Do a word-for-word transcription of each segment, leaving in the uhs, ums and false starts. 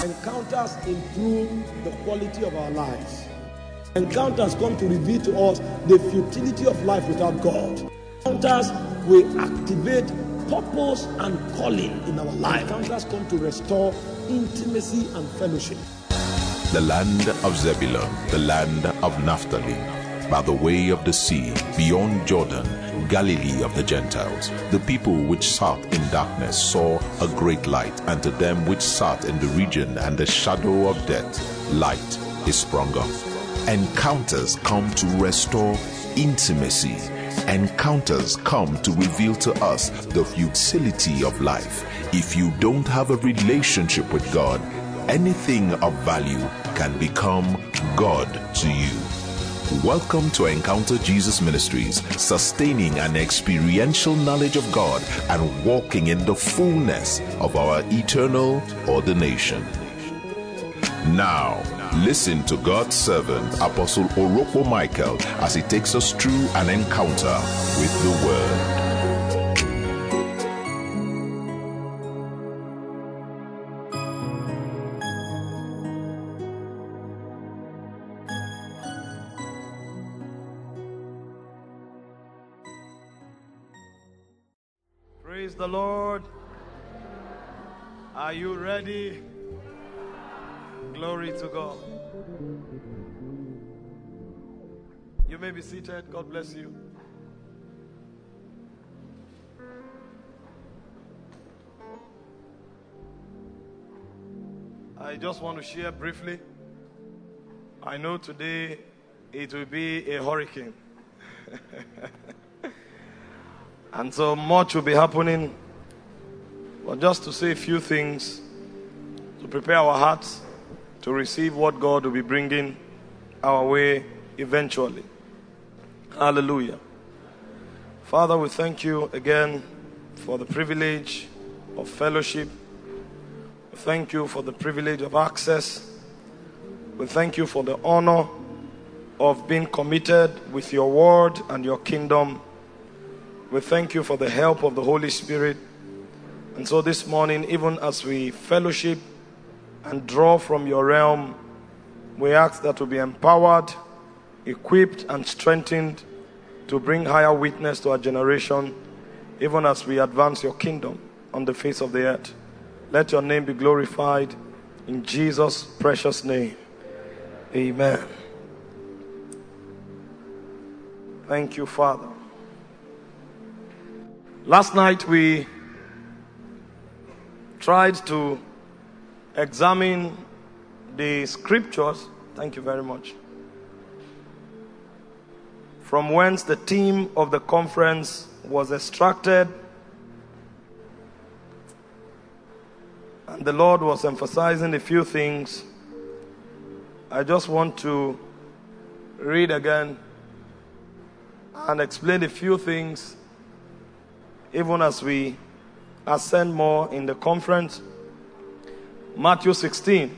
Encounters improve the quality of our lives. Encounters come to reveal to us the futility of life without God. Encounters will activate purpose and calling in our life. Encounters come to restore intimacy and fellowship. The land of Zebulun, the land of Naphtali, by the way of the sea, beyond Jordan, Galilee of the Gentiles. The people which sat in darkness saw a great light, and to them which sat in the region and the shadow of death, light is sprung up. Encounters come to restore intimacy. Encounters come to reveal to us the futility of life. If you don't have a relationship with God, anything of value can become God to you. Welcome to Encounter Jesus Ministries, sustaining an experiential knowledge of God and walking in the fullness of our eternal ordination. Now, listen to God's servant, Apostle Orokpo Michael, as he takes us through an encounter with the Word. Praise the Lord. Are you ready? Glory to God. You may be seated. God bless you. I just want to share briefly. I know today it will be a hurricane. And so much will be happening. But just to say a few things, to prepare our hearts to receive what God will be bringing our way eventually. Hallelujah. Father, we thank you again for the privilege of fellowship. We thank you for the privilege of access. We thank you for the honor of being committed with your word and your kingdom. We thank you for the help of the Holy Spirit. And so this morning, even as we fellowship and draw from your realm, we ask that we be empowered, equipped, and strengthened to bring higher witness to our generation, even as we advance your kingdom on the face of the earth. Let your name be glorified in Jesus' precious name. Amen. Thank you, Father. Last night we tried to examine the scriptures. Thank you very much. From whence the theme of the conference was extracted. And the Lord was emphasizing a few things. I just want to read again and explain a few things, even as we ascend more in the conference. Matthew sixteen.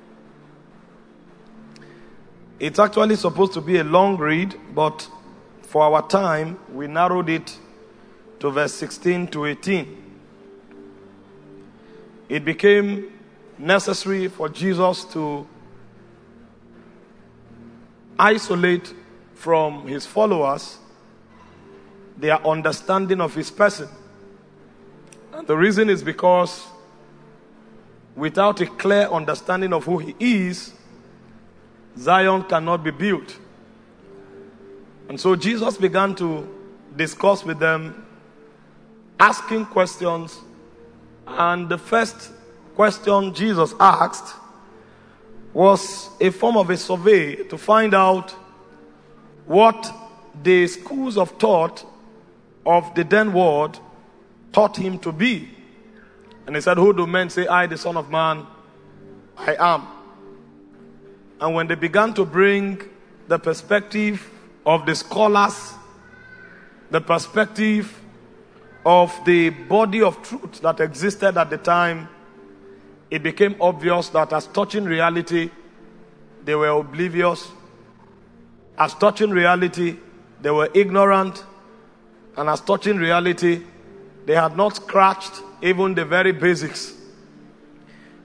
It's actually supposed to be a long read, but for our time, we narrowed it to verse sixteen to eighteen. It became necessary for Jesus to isolate from his followers their understanding of his person. And the reason is because without a clear understanding of who he is, Zion cannot be built. And so Jesus began to discuss with them, asking questions. And the first question Jesus asked was a form of a survey to find out what the schools of thought of the then world taught him to be. And he said, who do men say I, the Son of Man, I am? And when they began to bring the perspective of the scholars, the perspective of the body of truth that existed at the time, it became obvious that as touching reality, they were oblivious. As touching reality, they were ignorant. And as touching reality, they had not scratched even the very basics.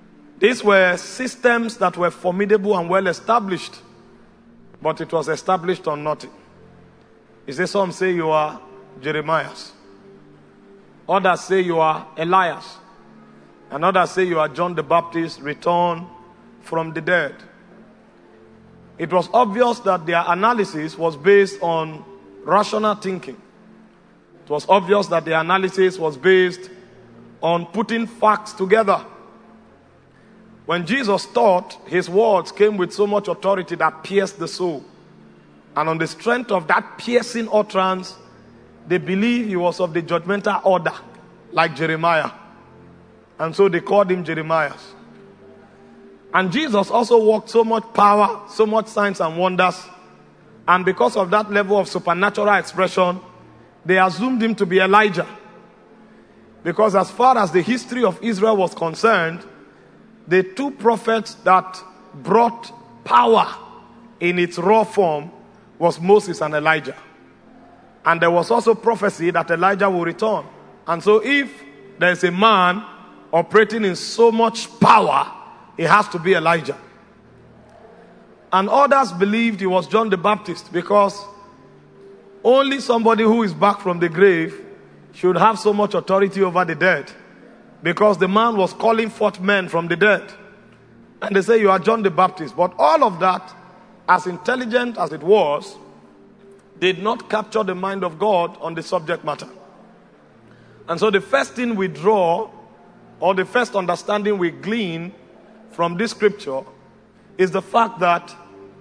These were systems that were formidable and well established, but it was established on nothing. Is there some say you are Jeremiah's? Others say you are Elias. And others say you are John the Baptist returned from the dead. It was obvious that their analysis was based on rational thinking. It was obvious that their analysis was based on putting facts together. When Jesus taught, his words came with so much authority that pierced the soul. And on the strength of that piercing utterance, they believed he was of the judgmental order, like Jeremiah. And so they called him Jeremiah. And Jesus also worked so much power, so much signs and wonders. And because of that level of supernatural expression, they assumed him to be Elijah. Because as far as the history of Israel was concerned, the two prophets that brought power in its raw form was Moses and Elijah. And there was also prophecy that Elijah will return. And so if there is a man operating in so much power, it has to be Elijah. And others believed he was John the Baptist, because only somebody who is back from the grave should have so much authority over the dead, because the man was calling forth men from the dead. And they say you are John the Baptist. But all of that, as intelligent as it was, did not capture the mind of God on the subject matter. And so the first thing we draw, or the first understanding we glean from this scripture, is the fact that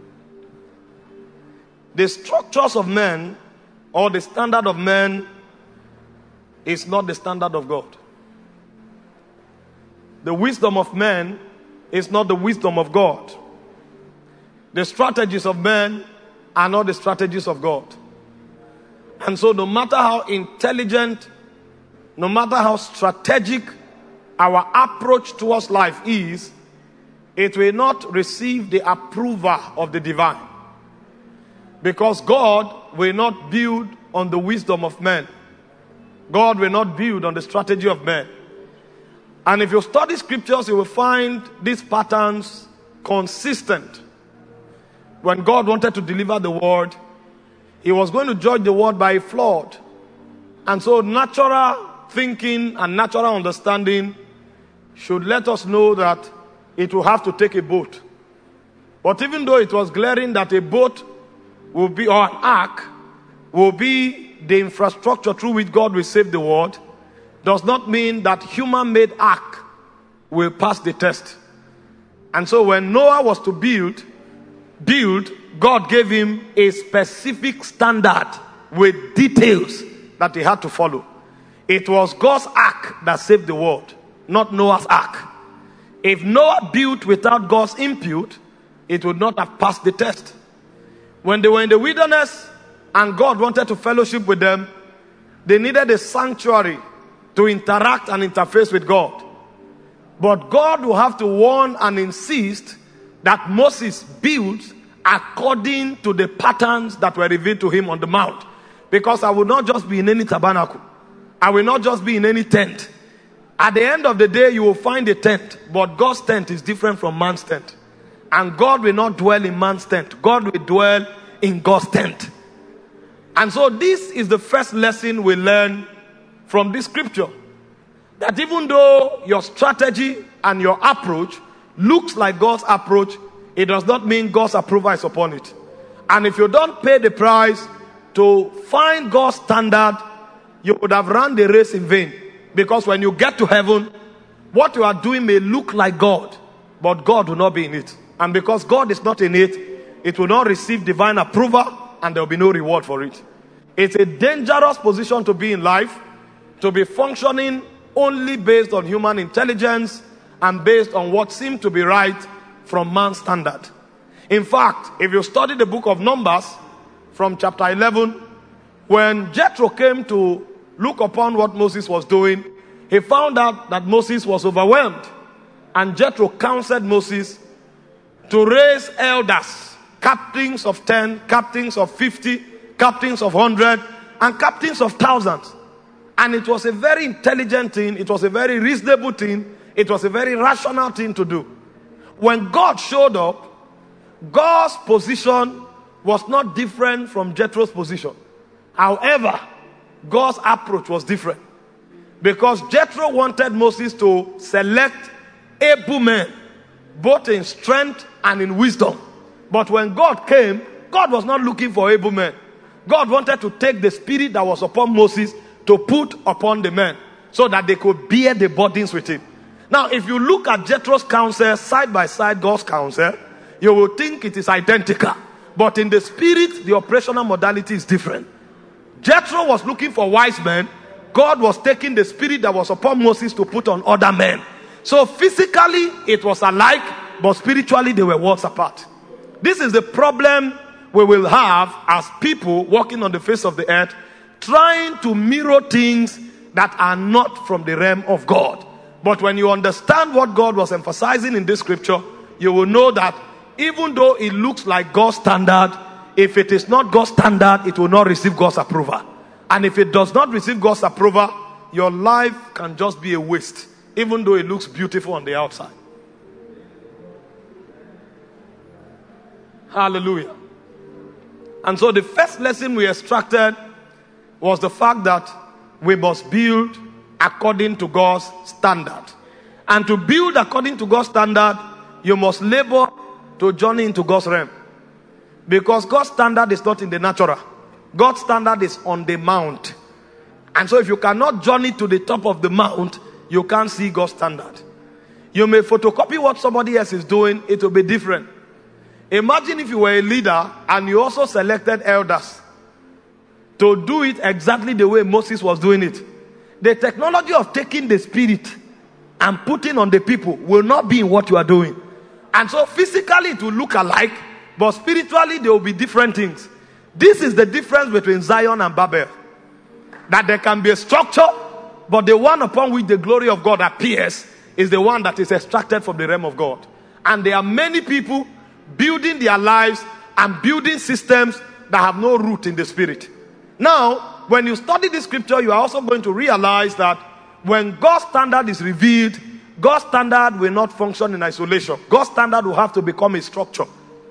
the structures of men, or the standard of men, is not the standard of God. The wisdom of men is not the wisdom of God. The strategies of men are not the strategies of God. And so no matter how intelligent, no matter how strategic our approach towards life is, it will not receive the approval of the divine. Because God will not build on the wisdom of men. God will not build on the strategy of men. And if you study scriptures, you will find these patterns consistent. When God wanted to deliver the word, he was going to judge the world by a flood. And so natural thinking and natural understanding should let us know that it will have to take a boat. But even though it was glaring that a boat will be, or an ark will be the infrastructure through which God will save the world, does not mean that human-made ark will pass the test. And so when Noah was to build, build, God gave him a specific standard with details that he had to follow. It was God's ark that saved the world, not Noah's ark. If Noah built without God's input, it would not have passed the test. When they were in the wilderness and God wanted to fellowship with them, they needed a sanctuary to interact and interface with God. But God will have to warn and insist that Moses built according to the patterns that were revealed to him on the mount. Because I will not just be in any tabernacle. I will not just be in any tent. At the end of the day, you will find a tent, but God's tent is different from man's tent. And God will not dwell in man's tent. God will dwell in God's tent. And so this is the first lesson we learn from this scripture. That even though your strategy and your approach looks like God's approach, it does not mean God's approval is upon it. And if you don't pay the price to find God's standard, you would have run the race in vain. Because when you get to heaven, what you are doing may look like God, but God will not be in it. And because God is not in it, it will not receive divine approval, and there will be no reward for it. It's a dangerous position to be in life, to be functioning only based on human intelligence and based on what seemed to be right from man's standard. In fact, if you study the book of Numbers from chapter eleven, when Jethro came to look upon what Moses was doing, he found out that Moses was overwhelmed. And Jethro counseled Moses to raise elders, captains of ten, captains of fifty, captains of one hundred, and captains of thousands. And it was a very intelligent thing. It was a very reasonable thing. It was a very rational thing to do. When God showed up, God's position was not different from Jethro's position. However, God's approach was different. Because Jethro wanted Moses to select able men, both in strength and in wisdom. But when God came, God was not looking for able men. God wanted to take the spirit that was upon Moses to put upon the men, so that they could bear the burdens with him. Now, if you look at Jethro's counsel side by side God's counsel, you will think it is identical. But in the spirit, the operational modality is different. Jethro was looking for wise men. God was taking the spirit that was upon Moses to put on other men. So physically, it was alike, but spiritually, they were worlds apart. This is the problem we will have as people walking on the face of the earth, trying to mirror things that are not from the realm of God. But when you understand what God was emphasizing in this scripture, you will know that even though it looks like God's standard, if it is not God's standard, it will not receive God's approval. And if it does not receive God's approval, your life can just be a waste, even though it looks beautiful on the outside. Hallelujah. And so the first lesson we extracted was the fact that we must build according to God's standard. And to build according to God's standard, you must labor to journey into God's realm. Because God's standard is not in the natural. God's standard is on the mount. And so if you cannot journey to the top of the mount, you can't see God's standard. You may photocopy what somebody else is doing, it will be different. Imagine if you were a leader and you also selected elders to do it exactly the way Moses was doing it. The technology of taking the spirit and putting on the people will not be in what you are doing. And so physically it will look alike, but spiritually there will be different things. This is the difference between Zion and Babel. That there can be a structure, but the one upon which the glory of God appears is the one that is extracted from the realm of God. And there are many people building their lives and building systems that have no root in the spirit. Now, when you study this scripture, you are also going to realize that when God's standard is revealed, God's standard will not function in isolation. God's standard will have to become a structure.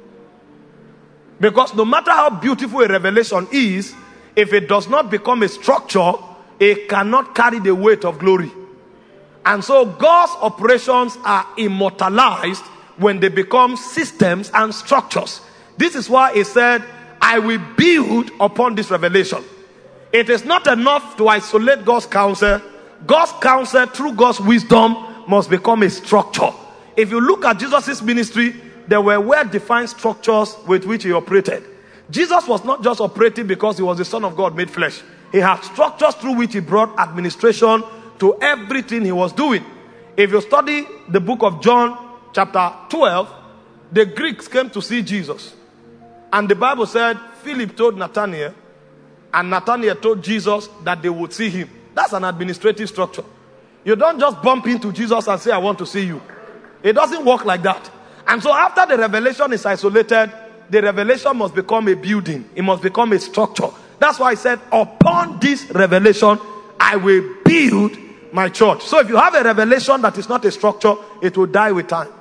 Because no matter how beautiful a revelation is, if it does not become a structure, it cannot carry the weight of glory. And so God's operations are immortalized when they become systems and structures. This is why he said, I will build upon this revelation. It is not enough to isolate God's counsel. God's counsel through God's wisdom must become a structure. If you look at Jesus' ministry, there were well-defined structures with which he operated. Jesus was not just operating because he was the Son of God made flesh. He had structures through which he brought administration to everything he was doing. If you study the book of John, chapter twelve, the Greeks came to see Jesus. And the Bible said, Philip told Nathanael, and Nathanael told Jesus that they would see him. That's an administrative structure. You don't just bump into Jesus and say, I want to see you. It doesn't work like that. And so after the revelation is isolated, the revelation must become a building. It must become a structure. That's why I said, upon this revelation, I will build my church. So if you have a revelation that is not a structure, it will die with time.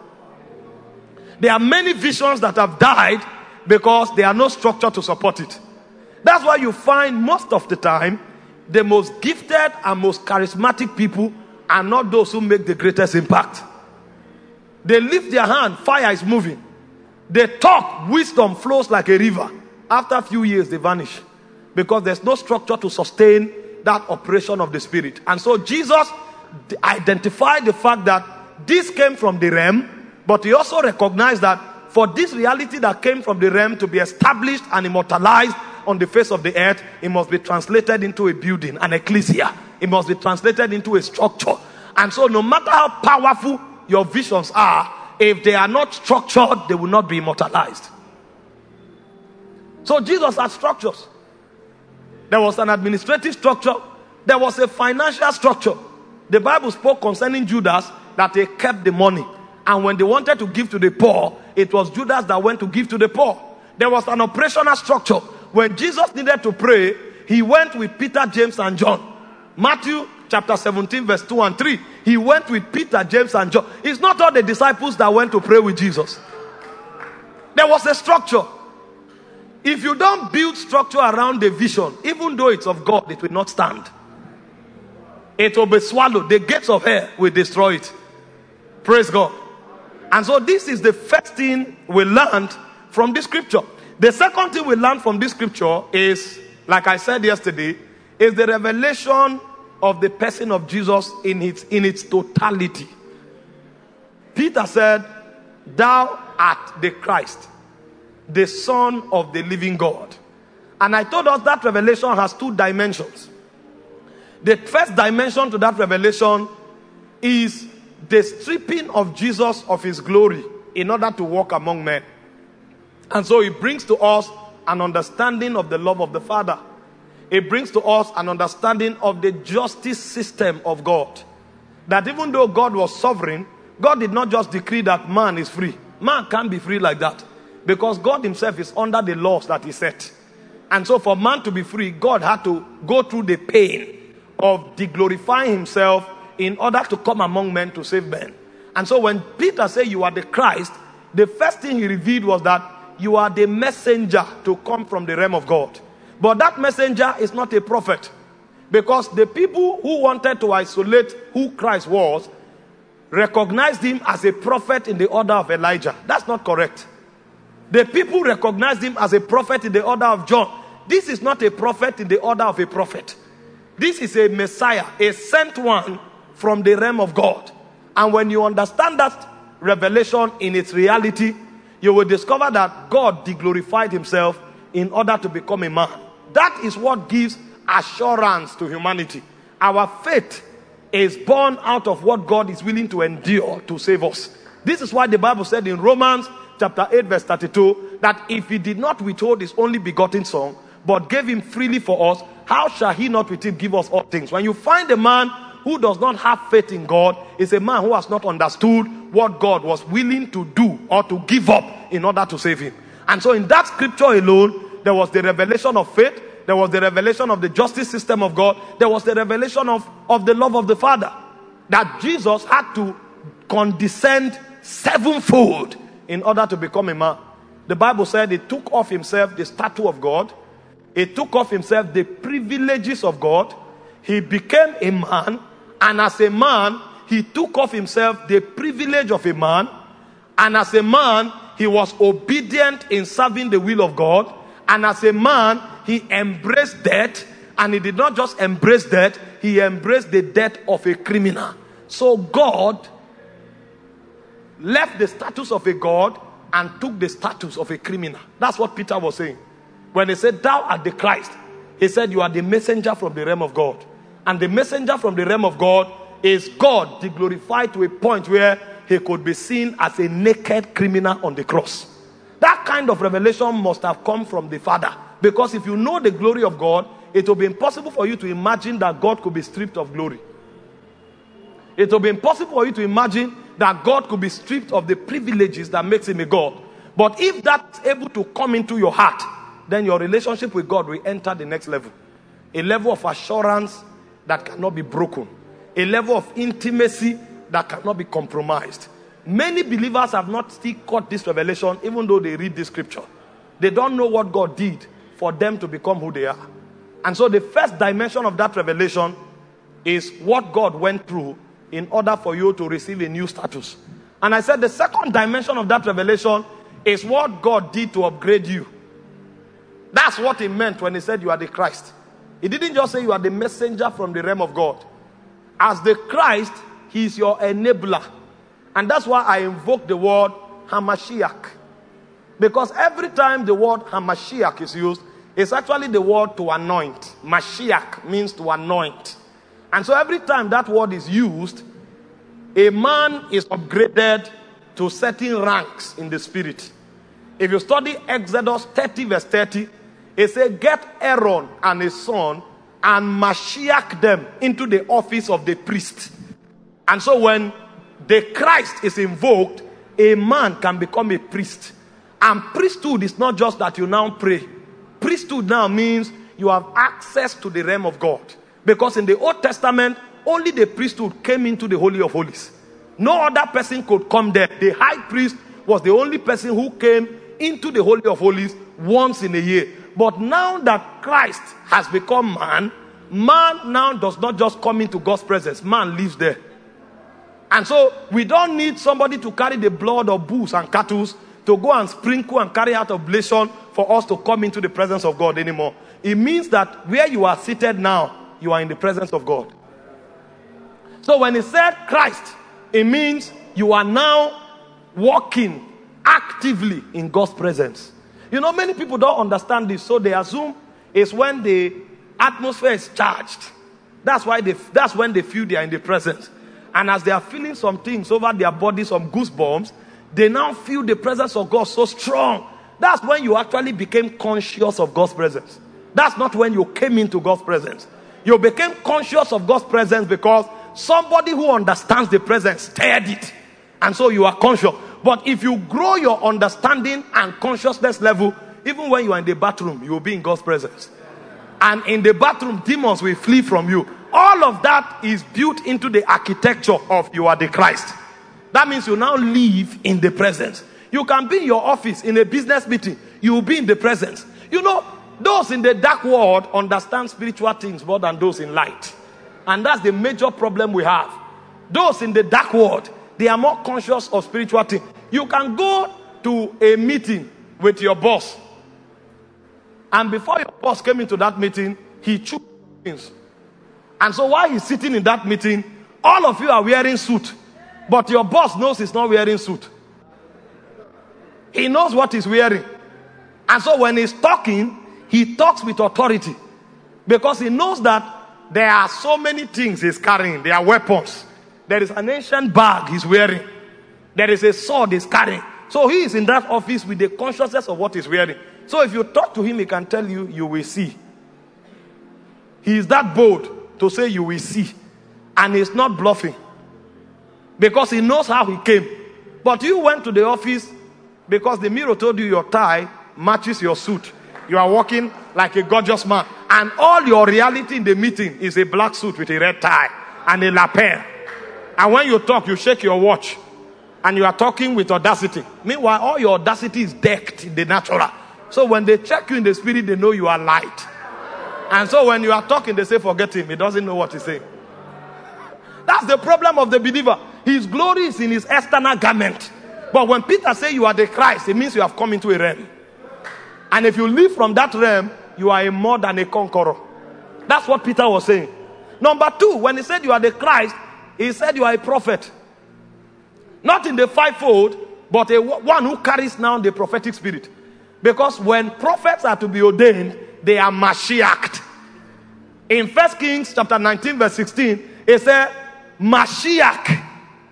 There are many visions that have died because there are no structure to support it. That's why you find most of the time, the most gifted and most charismatic people are not those who make the greatest impact. They lift their hand, fire is moving. They talk, wisdom flows like a river. After a few years, they vanish. Because there's no structure to sustain that operation of the Spirit. And so Jesus identified the fact that this came from the realm, but he also recognized that for this reality that came from the realm to be established and immortalized on the face of the earth, it must be translated into a building, an ecclesia. It must be translated into a structure. And so no matter how powerful your visions are, if they are not structured, they will not be immortalized. So Jesus had structures. There was an administrative structure. There was a financial structure. The Bible spoke concerning Judas that he kept the money. And when they wanted to give to the poor, it was Judas that went to give to the poor. There was an operational structure. When Jesus needed to pray, he went with Peter, James, and John. Matthew chapter seventeen, verse two and three. He went with Peter, James, and John. It's not all the disciples that went to pray with Jesus. There was a structure. If you don't build structure around the vision, even though it's of God, it will not stand. It will be swallowed. The gates of hell will destroy it. Praise God. And so this is the first thing we learned from this scripture. The second thing we learned from this scripture is, like I said yesterday, is the revelation of the person of Jesus in its, in its totality. Peter said, "Thou art the Christ, the Son of the living God." And I told us that revelation has two dimensions. The first dimension to that revelation is the stripping of Jesus of his glory in order to walk among men. And so it brings to us an understanding of the love of the Father. It brings to us an understanding of the justice system of God. That even though God was sovereign, God did not just decree that man is free. Man can't be free like that, because God himself is under the laws that he set. And so for man to be free, God had to go through the pain of deglorifying himself in order to come among men to save men. And so when Peter said, "You are the Christ," the first thing he revealed was that you are the messenger to come from the realm of God. But that messenger is not a prophet, because the people who wanted to isolate who Christ was recognized him as a prophet in the order of Elijah. That's not correct. The people recognized him as a prophet in the order of John. This is not a prophet in the order of a prophet. This is a Messiah, a sent one from the realm of God. And when you understand that revelation in its reality, you will discover that God deglorified himself in order to become a man. That is what gives assurance to humanity. Our faith is born out of what God is willing to endure to save us. This is why the Bible said in Romans chapter eight verse thirty-two that if he did not withhold his only begotten son, but gave him freely for us, how shall he not with him give us all things? When you find a man who does not have faith in God, is a man who has not understood what God was willing to do or to give up in order to save him. And so in that scripture alone, there was the revelation of faith, there was the revelation of the justice system of God, there was the revelation of, of the love of the Father. That Jesus had to condescend sevenfold in order to become a man. The Bible said he took off himself the statue of God. He took off himself the privileges of God. He became a man, and as a man, he took off himself the privilege of a man, and as a man, he was obedient in serving the will of God, and as a man, he embraced death, and he did not just embrace death, he embraced the death of a criminal. So God left the status of a God and took the status of a criminal. That's what Peter was saying. When he said, "Thou art the Christ," he said, "You are the messenger from the realm of God." And the messenger from the realm of God is God deglorified to a point where he could be seen as a naked criminal on the cross. That kind of revelation must have come from the Father. Because if you know the glory of God, it will be impossible for you to imagine that God could be stripped of glory. It will be impossible for you to imagine that God could be stripped of the privileges that makes him a God. But if that's able to come into your heart, then your relationship with God will enter the next level. A level of assurance that cannot be broken. A level of intimacy that cannot be compromised. Many believers have not still caught this revelation, even though they read this scripture. They don't know what God did for them to become who they are. And so the first dimension of that revelation is what God went through in order for you to receive a new status. And I said the second dimension of that revelation is what God did to upgrade you. That's what he meant when he said you are the Christ. He didn't just say you are the messenger from the realm of God. As the Christ, he is your enabler. And that's why I invoke the word Hamashiach. Because every time the word Hamashiach is used, it's actually the word to anoint. Mashiach means to anoint. And so every time that word is used, a man is upgraded to certain ranks in the spirit. If you study Exodus thirty verse thirty, it says, "Get Aaron and his son and Mashiach them into the office of the priest." And so when the Christ is invoked, a man can become a priest. And priesthood is not just that you now pray. Priesthood now means you have access to the realm of God. Because in the Old Testament, only the priesthood came into the Holy of Holies. No other person could come there. The high priest was the only person who came into the Holy of Holies once in a year. But now that Christ has become man, man now does not just come into God's presence. Man lives there. And so we don't need somebody to carry the blood of bulls and cattle to go and sprinkle and carry out oblation for us to come into the presence of God anymore. It means that where you are seated now, you are in the presence of God. So when he said Christ, it means you are now walking actively in God's presence. You know, many people don't understand this, so they assume it's when the atmosphere is charged. That's why they, that's when they feel they are in the presence. And as they are feeling some things over their body, some goosebumps, they now feel the presence of God so strong. That's when you actually became conscious of God's presence. That's not when you came into God's presence. You became conscious of God's presence because somebody who understands the presence stirred it. And so you are conscious. But if you grow your understanding and consciousness level, even when you are in the bathroom, you will be in God's presence. And in the bathroom, demons will flee from you. All of that is built into the architecture of you are the Christ. That means you now live in the presence. You can be in your office in a business meeting. You will be in the presence. You know, those in the dark world understand spiritual things more than those in light. And that's the major problem we have. Those in the dark world, they are more conscious of spiritual things. You can go to a meeting with your boss. And before your boss came into that meeting, he chose things. And so while he's sitting in that meeting, all of you are wearing suit. But your boss knows he's not wearing suit. He knows what he's wearing. And so when he's talking, he talks with authority. Because he knows that there are so many things he's carrying. There are weapons. There is an ancient bag he's wearing. There is a sword he's carrying. So he is in that office with the consciousness of what he's wearing. So if you talk to him, he can tell you, you will see. He is that bold to say you will see. And he's not bluffing. Because he knows how he came. But you went to the office because the mirror told you your tie matches your suit. You are walking like a gorgeous man. And all your reality in the meeting is a black suit with a red tie and a lapel. And when you talk, you shake your watch. And you are talking with audacity. Meanwhile, all your audacity is decked in the natural. So when they check you in the spirit, they know you are light. And so when you are talking, they say, forget him. He doesn't know what he's saying. That's the problem of the believer. His glory is in his external garment. But when Peter says you are the Christ, it means you have come into a realm. And if you live from that realm, you are a more than a conqueror. That's what Peter was saying. Number two, when he said you are the Christ, he said you are a prophet. Not in the fivefold, but a one who carries now the prophetic spirit. Because when prophets are to be ordained, they are Mashiach. In First Kings chapter nineteen verse sixteen, it said, Mashiach,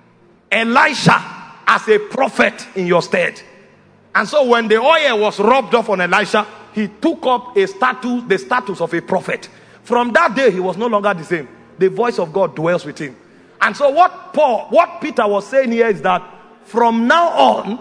Elisha as a prophet in your stead. And so when the oil was rubbed off on Elisha, he took up a status, the status of a prophet. From that day, he was no longer the same. The voice of God dwells with him. And so what Paul, what Peter was saying here is that from now on,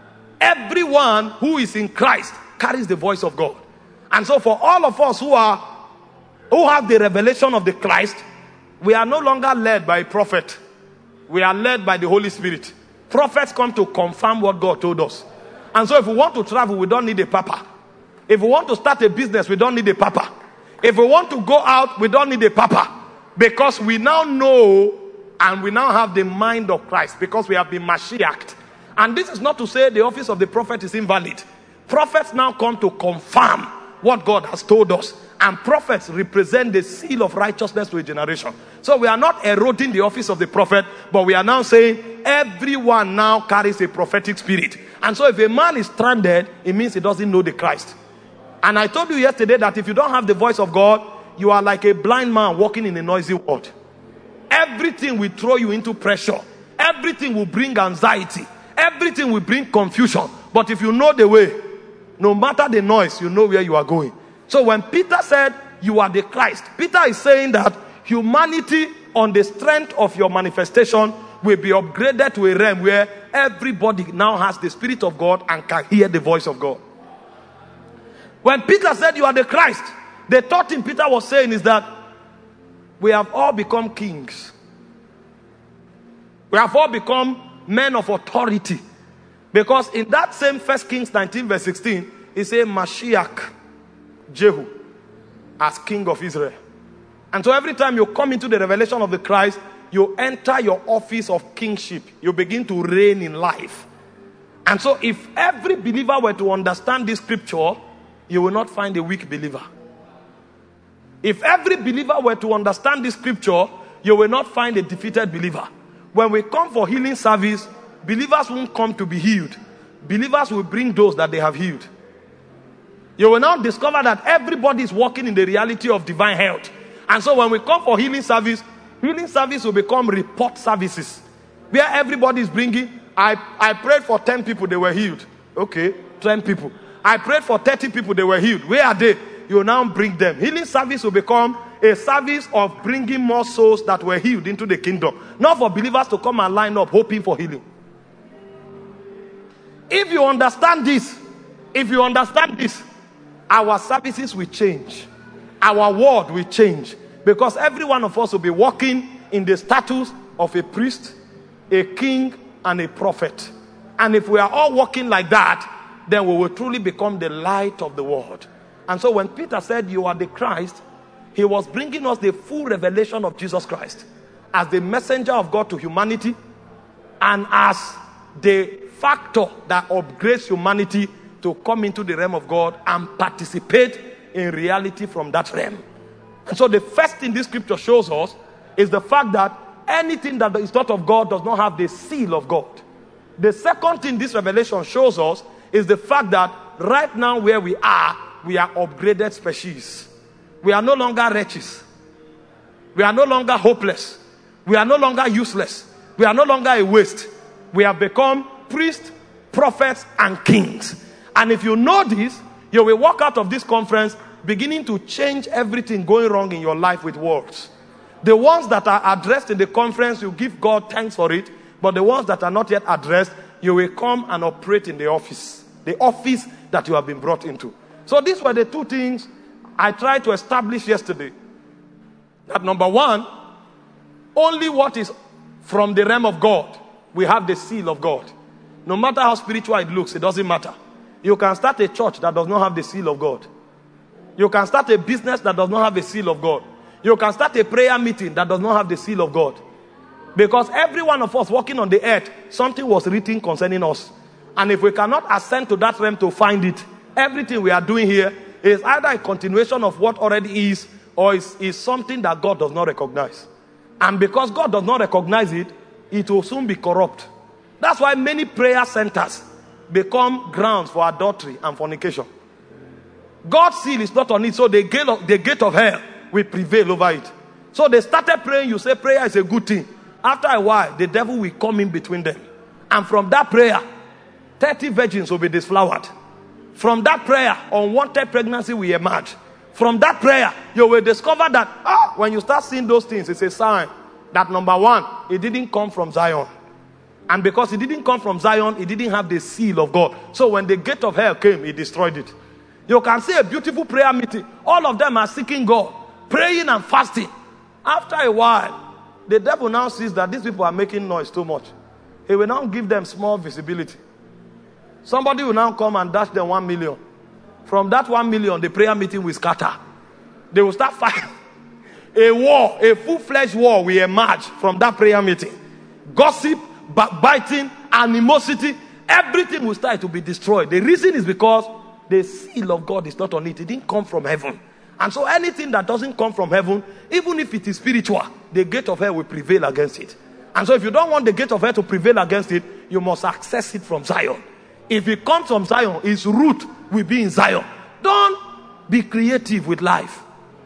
everyone who is in Christ carries the voice of God. And so for all of us who are, who have the revelation of the Christ, we are no longer led by a prophet. We are led by the Holy Spirit. Prophets come to confirm what God told us. And so if we want to travel, we don't need a papa. If we want to start a business, we don't need a papa. If we want to go out, we don't need a papa. Because we now know and we now have the mind of Christ. Because we have been Mashiached. And this is not to say the office of the prophet is invalid. Prophets now come to confirm what God has told us. And prophets represent the seal of righteousness to a generation. So we are not eroding the office of the prophet, but we are now saying everyone now carries a prophetic spirit. And so if a man is stranded, it means he doesn't know the Christ. And I told you yesterday that if you don't have the voice of God, you are like a blind man walking in a noisy world. Everything will throw you into pressure. Everything will bring anxiety. Everything will bring confusion. But if you know the way, no matter the noise, you know where you are going. So when Peter said, you are the Christ, Peter is saying that humanity on the strength of your manifestation will be upgraded to a realm where everybody now has the Spirit of God and can hear the voice of God. When Peter said, you are the Christ, the third thing Peter was saying is that we have all become kings. We have all become men of authority. Because in that same First Kings nineteen verse sixteen, it says Mashiach, Jehu, as king of Israel. And so every time you come into the revelation of the Christ, you enter your office of kingship. You begin to reign in life. And so if every believer were to understand this scripture, you will not find a weak believer. If every believer were to understand this scripture, you will not find a defeated believer. When we come for healing service, believers won't come to be healed. Believers will bring those that they have healed. You will now discover that everybody is walking in the reality of divine health. And so when we come for healing service, healing service will become report services. Where everybody is bringing, I, I prayed for ten people, they were healed. Okay, ten people. I prayed for thirty people, they were healed. Where are they? You now bring them. Healing service will become a service of bringing more souls that were healed into the kingdom. Not for believers to come and line up hoping for healing. If you understand this, if you understand this, our services will change. Our world will change. Because every one of us will be walking in the status of a priest, a king, and a prophet. And if we are all walking like that, then we will truly become the light of the world. And so when Peter said, you are the Christ, he was bringing us the full revelation of Jesus Christ as the messenger of God to humanity and as the factor that upgrades humanity to come into the realm of God and participate in reality from that realm. And so the first thing this scripture shows us is the fact that anything that is not of God does not have the seal of God. The second thing this revelation shows us is the fact that right now where we are, we are upgraded species. We are no longer wretches. We are no longer hopeless. We are no longer useless. We are no longer a waste. We have become priests, prophets, and kings. And if you know this, you will walk out of this conference beginning to change everything going wrong in your life with words. The ones that are addressed in the conference, you give God thanks for it. But the ones that are not yet addressed, you will come and operate in the office. The office that you have been brought into. So these were the two things I tried to establish yesterday. That number one, only what is from the realm of God, we have the seal of God. No matter how spiritual it looks, it doesn't matter. You can start a church that does not have the seal of God. You can start a business that does not have the seal of God. You can start a prayer meeting that does not have the seal of God. Because every one of us walking on the earth, something was written concerning us. And if we cannot ascend to that realm to find it, everything we are doing here is either a continuation of what already is, or is, is something that God does not recognize. And because God does not recognize it, it will soon be corrupt. That's why many prayer centers become grounds for adultery and fornication. God's seal is not on it, so the gate of, the gate of hell will prevail over it. So they started praying, you say prayer is a good thing. After a while, the devil will come in between them. And from that prayer, thirty virgins will be disflowered. From that prayer, unwanted pregnancy will emerge. From that prayer, you will discover that ah, when you start seeing those things, it's a sign that number one, it didn't come from Zion. And because it didn't come from Zion, it didn't have the seal of God. So when the gate of hell came, it destroyed it. You can see a beautiful prayer meeting. All of them are seeking God, praying and fasting. After a while, the devil now sees that these people are making noise too much. He will now give them small visibility. Somebody will now come and dash them one million. From that one million, the prayer meeting will scatter. They will start fighting. A war, a full-fledged war will emerge from that prayer meeting. Gossip, backbiting, animosity, everything will start to be destroyed. The reason is because the seal of God is not on it. It didn't come from heaven. And so anything that doesn't come from heaven, even if it is spiritual, the gate of hell will prevail against it. And so if you don't want the gate of hell to prevail against it, you must access it from Zion. If it comes from Zion, its root will be in Zion. Don't be creative with life.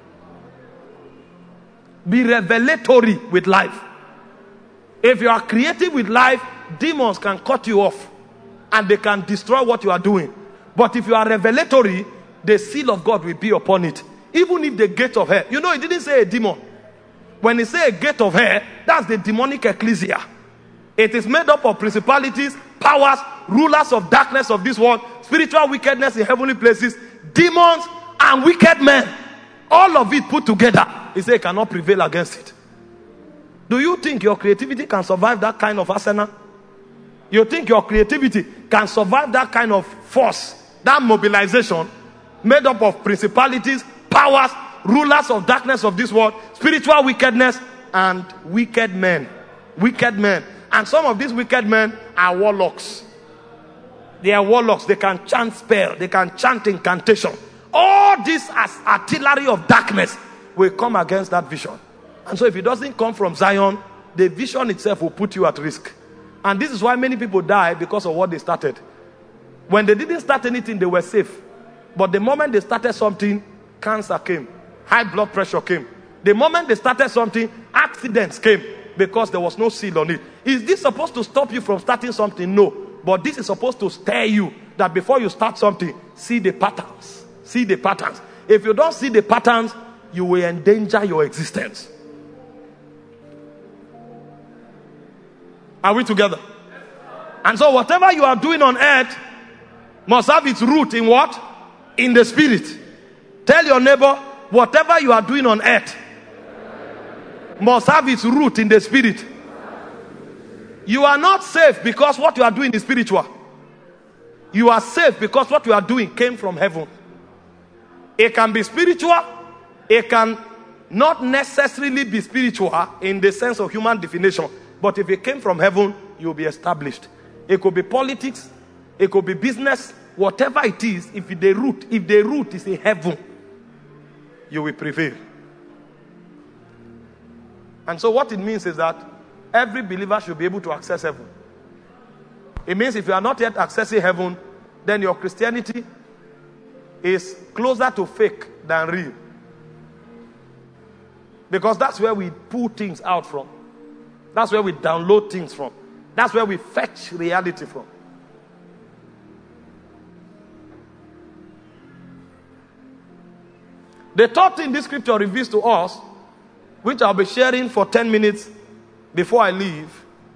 Be revelatory with life. If you are creative with life, demons can cut you off and they can destroy what you are doing. But if you are revelatory, the seal of God will be upon it. Even if the gate of hell, you know, it didn't say a demon. When it say a gate of hell, that's the demonic ecclesia. It is made up of principalities, powers, rulers of darkness of this world, spiritual wickedness in heavenly places, demons and wicked men. All of it put together he said he cannot prevail against it. Do you think your creativity can survive that kind of arsenal? You think your creativity can survive that kind of force, that mobilization made up of principalities, powers, rulers of darkness of this world, spiritual wickedness, and wicked men? Wicked men. And some of these wicked men are warlocks. They are warlocks. They can chant spell. They can chant incantation. All this as artillery of darkness will come against that vision. And so if it doesn't come from Zion, the vision itself will put you at risk. And this is why many people die, because of what they started. When they didn't start anything, they were safe. But the moment they started something, cancer came. High blood pressure came. The moment they started something, accidents came, because there was no seal on it. Is this supposed to stop you from starting something? No. But this is supposed to stir you, that before you start something, see the patterns. See the patterns. If you don't see the patterns, you will endanger your existence. Are we together? And so whatever you are doing on earth must have its root in what? In the spirit. Tell your neighbor, whatever you are doing on earth must have its root in the spirit. You are not safe because what you are doing is spiritual. You are safe because what you are doing came from heaven. It can be spiritual. It can not necessarily be spiritual in the sense of human definition. But if it came from heaven, you'll be established. It could be politics. It could be business. Whatever it is, if the root, if the root is in heaven, you will prevail. And so what it means is that every believer should be able to access heaven. It means if you are not yet accessing heaven, then your Christianity is closer to fake than real. Because that's where we pull things out from. That's where we download things from. That's where we fetch reality from. The third thing this scripture reveals to us, which I'll be sharing for ten minutes before I leave,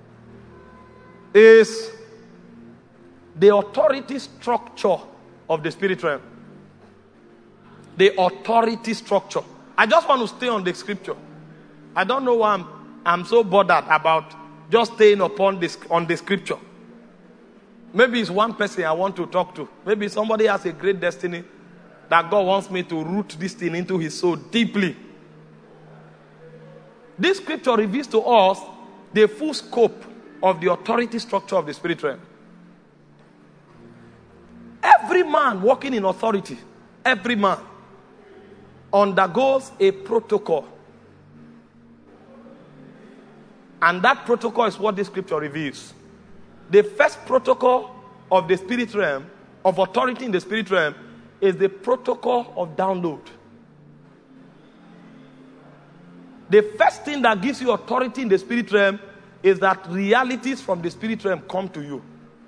is the authority structure of the spirit realm. The authority structure. I just want to stay on the scripture. I don't know why I'm, I'm so bothered about just staying upon this on the scripture. Maybe it's one person I want to talk to. Maybe somebody has a great destiny that God wants me to root this thing into his soul deeply. This scripture reveals to us the full scope of the authority structure of the spirit realm. Every man walking in authority, every man undergoes a protocol. And that protocol is what this scripture reveals. The first protocol of the spirit realm, of authority in the spirit realm, is the protocol of download. The first thing that gives you authority in the spirit realm is that realities from the spirit realm come to you.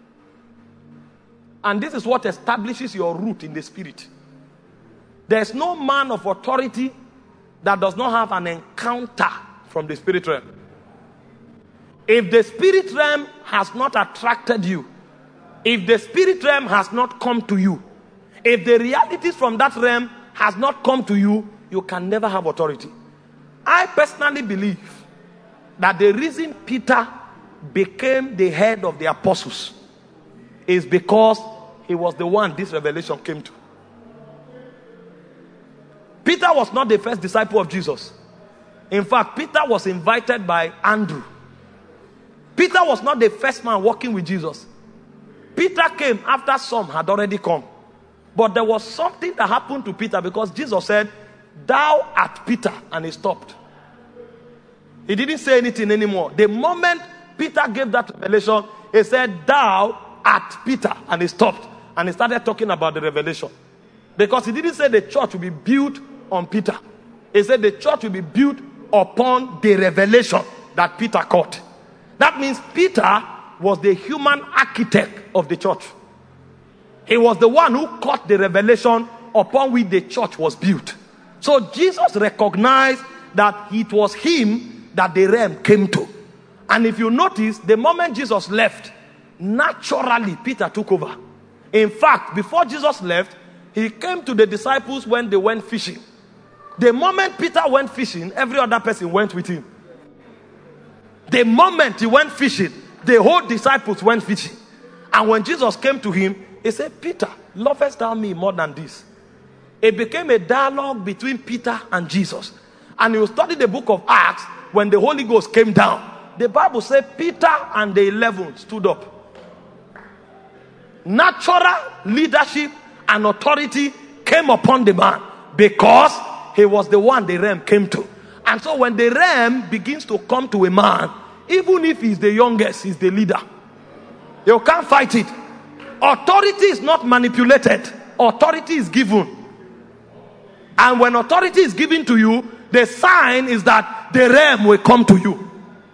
And this is what establishes your root in the spirit. There's no man of authority that does not have an encounter from the spirit realm. If the spirit realm has not attracted you, if the spirit realm has not come to you, if the realities from that realm has not come to you, you can never have authority. I personally believe that the reason Peter became the head of the apostles is because he was the one this revelation came to. Peter was not the first disciple of Jesus. In fact, Peter was invited by Andrew. Peter was not the first man walking with Jesus. Peter came after some had already come. But there was something that happened to Peter because Jesus said, "Thou art Peter," and he stopped. He didn't say anything anymore. The moment Peter gave that revelation, he said, "Thou art Peter," and he stopped. And he started talking about the revelation. Because he didn't say the church will be built on Peter. He said the church will be built upon the revelation that Peter caught. That means Peter was the human architect of the church. He was the one who caught the revelation upon which the church was built. So Jesus recognized that it was him that the realm came to. And if you notice, the moment Jesus left, naturally Peter took over. In fact, before Jesus left, he came to the disciples when they went fishing. The moment Peter went fishing, every other person went with him. The moment he went fishing, the whole disciples went fishing. And when Jesus came to him, he said, Peter, lovest thou me more than this? It became a dialogue between Peter and Jesus. And you study the book of Acts, when the Holy Ghost came down, the Bible said Peter and the eleven stood up. Natural leadership and authority came upon the man because he was the one the realm came to. And so when the realm begins to come to a man, even if he's the youngest, he's the leader. You can't fight it. Authority is not manipulated. Authority is given. And when authority is given to you, the sign is that the realm will come to you.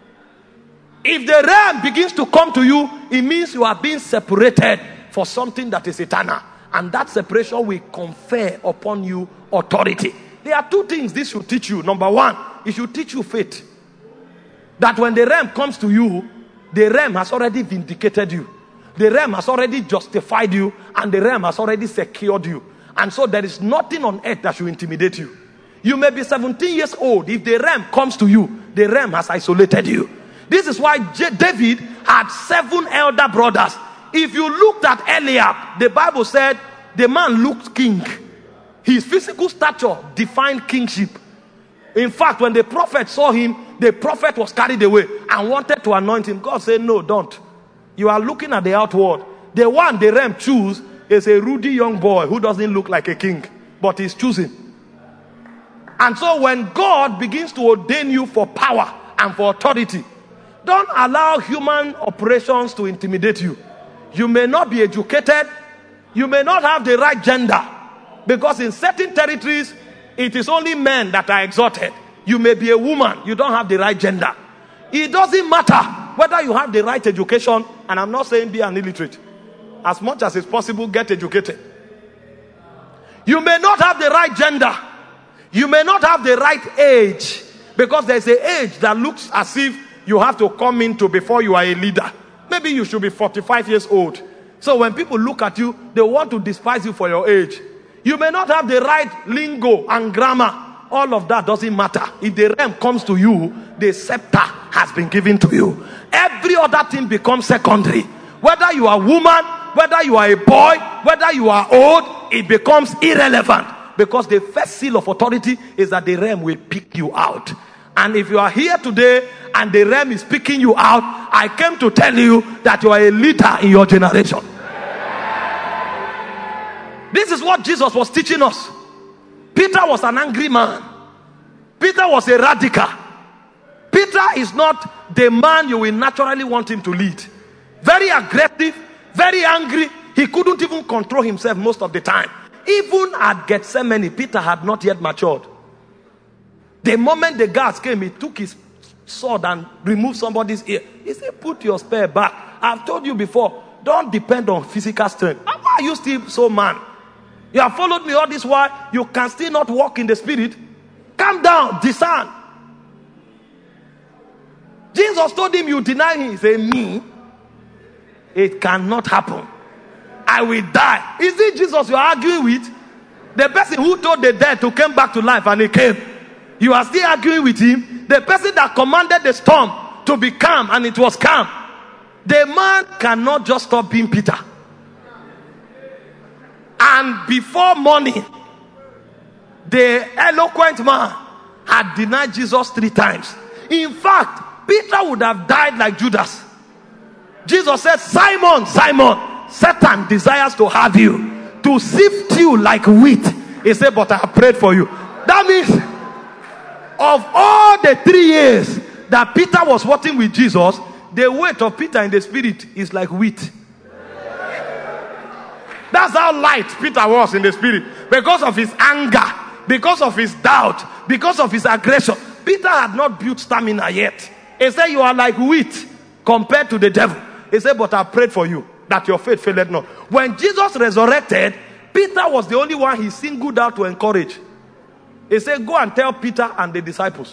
If the realm begins to come to you, it means you are being separated for something that is eternal. And that separation will confer upon you authority. There are two things this should teach you. Number one, it should teach you faith. That when the realm comes to you, the realm has already vindicated you. The realm has already justified you. And the realm has already secured you. And so there is nothing on earth that should intimidate you. You may be seventeen years old. If the realm comes to you, the realm has isolated you. This is why J- David had seven elder brothers. If you looked at Eliab, the Bible said the man looked king. His physical stature defined kingship. In fact, when the prophet saw him, the prophet was carried away and wanted to anoint him. God said, no, don't. You are looking at the outward. The one the realm choose is a ruddy young boy who doesn't look like a king, but he's choosing. And so when God begins to ordain you for power and for authority, don't allow human operations to intimidate you. You may not be educated. You may not have the right gender. Because in certain territories, it is only men that are exalted. You may be a woman. You don't have the right gender. It doesn't matter whether you have the right education. And I'm not saying be an illiterate. As much as it's possible, get educated. You may not have the right gender. You may not have the right age. Because there's an age that looks as if you have to come into before you are a leader. Maybe you should be forty-five years old. So when people look at you, they want to despise you for your age. You may not have the right lingo and grammar. All of that doesn't matter. If the realm comes to you, the scepter has been given to you. Every other thing becomes secondary. Whether you are a woman, whether you are a boy, whether you are old, it becomes irrelevant. Because the first seal of authority is that the realm will pick you out. And if you are here today and the realm is picking you out, I came to tell you that you are a leader in your generation. This is what Jesus was teaching us. Peter was an angry man. Peter was a radical. Peter is not the man you will naturally want him to lead. Very aggressive, very angry. He couldn't even control himself most of the time. Even at Gethsemane, Peter had not yet matured. The moment the guards came, he took his sword and removed somebody's ear. He said, put your spear back. I've told you before, don't depend on physical strength. How are you still so man? You have followed me all this while. You can still not walk in the spirit. Calm down, discern. Jesus told him, you deny him. He said, me? It cannot happen. I will die. Is it Jesus you are arguing with? The person who told the dead to come back to life and he came. You are still arguing with him. The person that commanded the storm to be calm and it was calm. The man cannot just stop being Peter. And before morning, the eloquent man had denied Jesus three times. In fact, Peter would have died like Judas. Jesus said, Simon, Simon, Satan desires to have you, to sift you like wheat. He said, but I have prayed for you. That means, of all the three years that Peter was walking with Jesus, the weight of Peter in the spirit is like wheat. That's how light Peter was in the spirit. Because of his anger, because of his doubt, because of his aggression. Peter had not built stamina yet. He said, you are like wheat compared to the devil. He said, but I prayed for you that your faith failed not. When Jesus resurrected, Peter was the only one he singled out to encourage. He said, go and tell Peter and the disciples.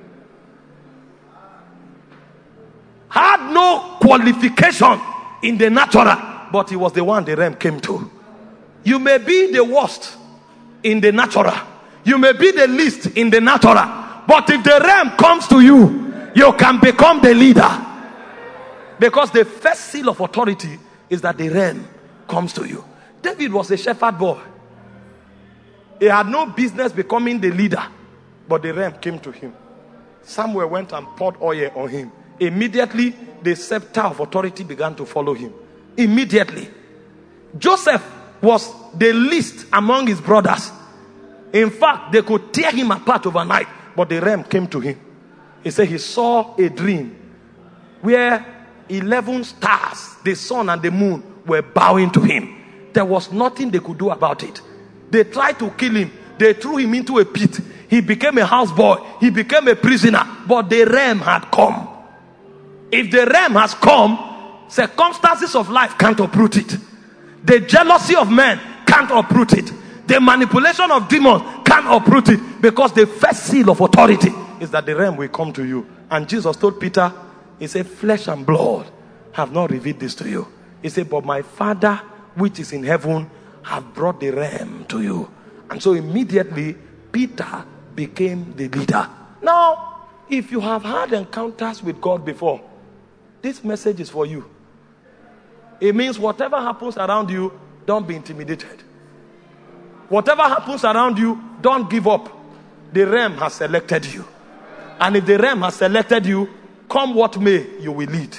Had no qualification in the natural, but he was the one the realm came to. You may be the worst in the natural. You may be the least in the natural, but if the realm comes to you, you can become the leader. Because the first seal of authority is that the realm comes to you. David was a shepherd boy. He had no business becoming the leader, but the realm came to him. Samuel went and poured oil on him. Immediately, the scepter of authority began to follow him. Immediately. Joseph was the least among his brothers. In fact, they could tear him apart overnight, but the realm came to him. He said he saw a dream where eleven stars, the sun and the moon, were bowing to him. There was nothing they could do about it. They tried to kill him. They threw him into a pit. He became a houseboy. He became a prisoner. But the realm had come. If the realm has come, circumstances of life can't uproot it. The jealousy of men can't uproot it. The manipulation of demons can't uproot it. Because the first seal of authority is that the realm will come to you. And Jesus told Peter, he said, flesh and blood have not revealed this to you. He said, but my Father which is in heaven have brought the realm to you. And so immediately Peter became the leader. Now, if you have had encounters with God before, this message is for you. It means whatever happens around you, don't be intimidated. Whatever happens around you, don't give up. The realm has selected you. And if the realm has selected you, come what may, you will lead.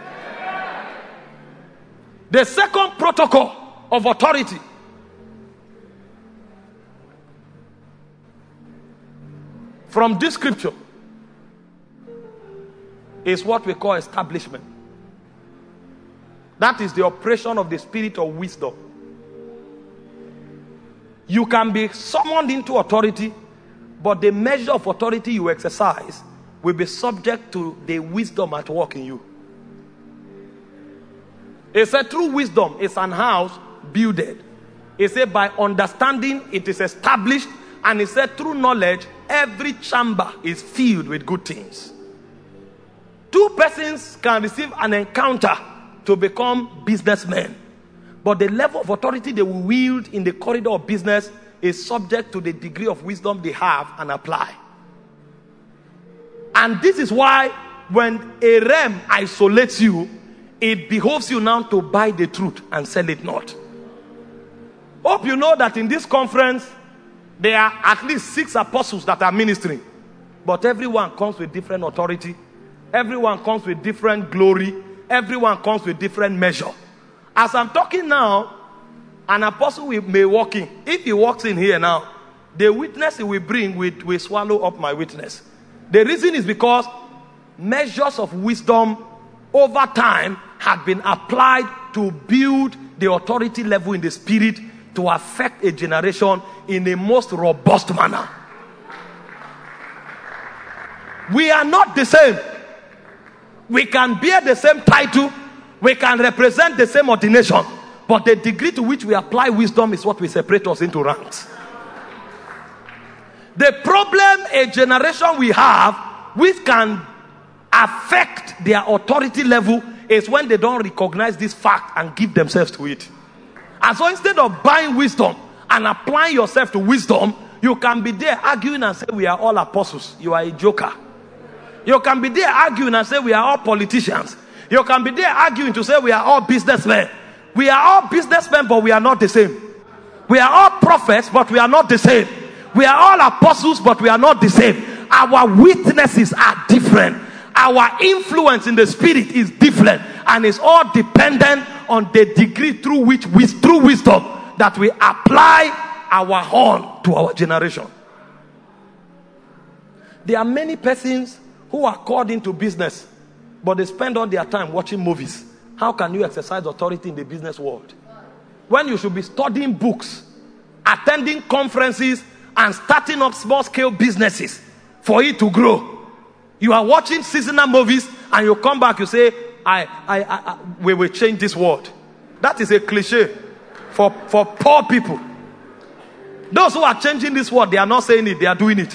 The second protocol of authority from this scripture is what we call establishment. That is the operation of the spirit of wisdom. You can be summoned into authority, but the measure of authority you exercise will be subject to the wisdom at work in you. It said true wisdom is an house builded. It said by understanding it is established. And it said through knowledge every chamber is filled with good things. Two persons can receive an encounter to become businessmen. But the level of authority they will wield in the corridor of business is subject to the degree of wisdom they have and apply. And this is why when a realm isolates you, it behoves you now to buy the truth and sell it not. Hope you know that in this conference, there are at least six apostles that are ministering. But everyone comes with different authority. Everyone comes with different glory. Everyone comes with different measure. As I'm talking now, an apostle may walk in. If he walks in here now, the witness he will bring will, will swallow up my witness. The reason is because measures of wisdom over time have been applied to build the authority level in the spirit to affect a generation in a most robust manner. We are not the same. We can bear the same title. We can represent the same ordination. But the degree to which we apply wisdom is what will separate us into ranks. The problem a generation we have which can affect their authority level is when they don't recognize this fact and give themselves to it. And so instead of buying wisdom and applying yourself to wisdom, you can be there arguing and say we are all apostles. You are a joker. You can be there arguing and say we are all politicians. You can be there arguing to say we are all businessmen. We are all businessmen, but we are not the same. We are all prophets, but we are not the same. We are all apostles, but we are not the same. Our witnesses are different. Our influence in the spirit is different. And it's all dependent on the degree through which we, through wisdom, that we apply our horn to our generation. There are many persons who are called into business, but they spend all their time watching movies. How can you exercise authority in the business world when you should be studying books, attending conferences, and starting up small-scale businesses for it to grow? You are watching seasonal movies and you come back, you say, I, I, I, I we will change this world. That is a cliche for, for poor people. Those who are changing this world, they are not saying it, they are doing it.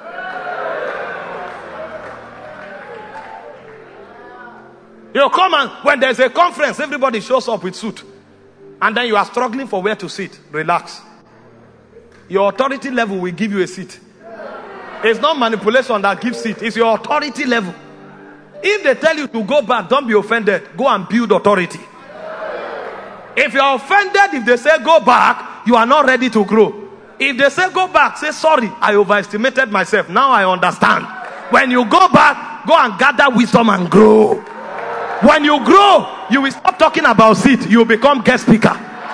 You come and when there's a conference, everybody shows up with suit. And then you are struggling for where to sit. Relax. Your authority level will give you a seat. It's not manipulation that gives seat. It's your authority level. If they tell you to go back, don't be offended. Go and build authority. If you are offended, if they say go back, you are not ready to grow. If they say go back, say sorry, I overestimated myself. Now I understand. When you go back, go and gather wisdom and grow. When you grow, you will stop talking about seat. You will become guest speaker.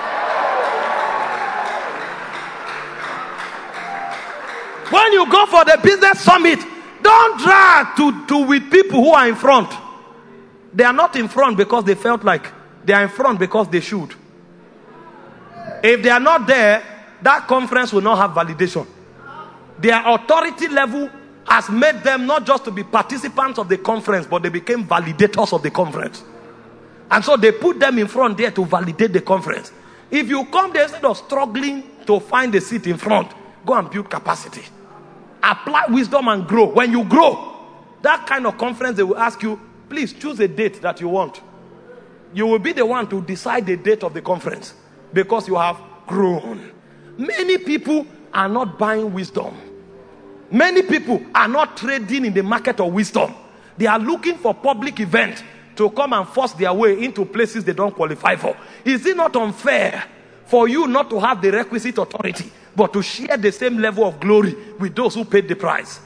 When you go for the business summit, don't drag to, to with people who are in front. They are not in front because they felt like. They are in front because they should. If they are not there, that conference will not have validation. Their authority level has made them not just to be participants of the conference, but they became validators of the conference. And so they put them in front there to validate the conference. If you come there instead of struggling to find a seat in front, go and build capacity. Apply wisdom and grow. When you grow, that kind of conference, they will ask you, please choose a date that you want. You will be the one to decide the date of the conference because you have grown. Many people are not buying wisdom. Many people are not trading in the market of wisdom. They are looking for public events to come and force their way into places they don't qualify for. Is it not unfair for you not to have the requisite authority, but to share the same level of glory with those who paid the price?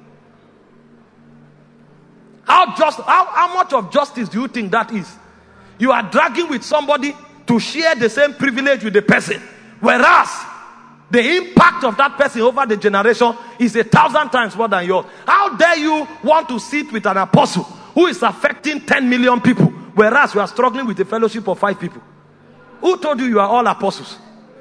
How just how, how much of justice do you think that is? You are dragging with somebody to share the same privilege with the person, whereas the impact of that person over the generation is a thousand times more than yours. How dare you want to sit with an apostle who is affecting ten million people, whereas you are struggling with a fellowship of five people? Who told you you are all apostles?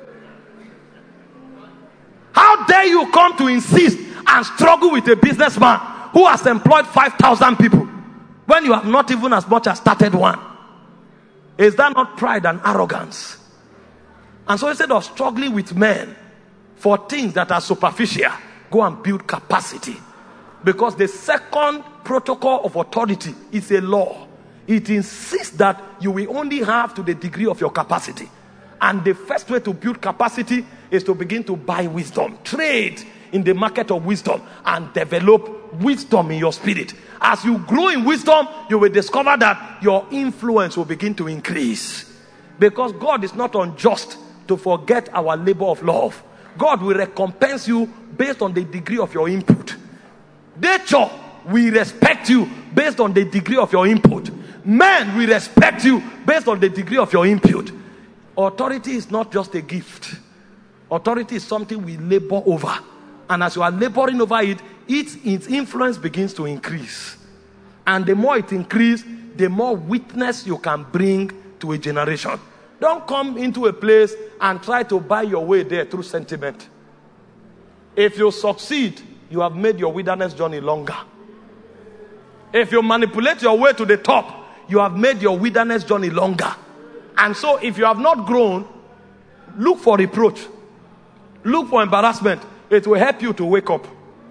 How dare you come to insist and struggle with a businessman who has employed five thousand people when you have not even as much as started one? Is that not pride and arrogance? And so instead of struggling with men for things that are superficial, go and build capacity. Because the second protocol of authority is a law. It insists that you will only have to the degree of your capacity. And the first way to build capacity is to begin to buy wisdom. Trade in the market of wisdom and develop wisdom in your spirit. As you grow in wisdom, you will discover that your influence will begin to increase. Because God is not unjust to forget our labor of love. God will recompense you based on the degree of your input. Nature will respect you based on the degree of your input. Men will respect you based on the degree of your input. Authority is not just a gift. Authority is something we labor over. And as you are laboring over it, its, its influence begins to increase. And the more it increases, the more witness you can bring to a generation. Don't come into a place and try to buy your way there through sentiment. If you succeed, you have made your wilderness journey longer. If you manipulate your way to the top, you have made your wilderness journey longer. And so if you have not grown, look for reproach. Look for embarrassment. It will help you to wake up.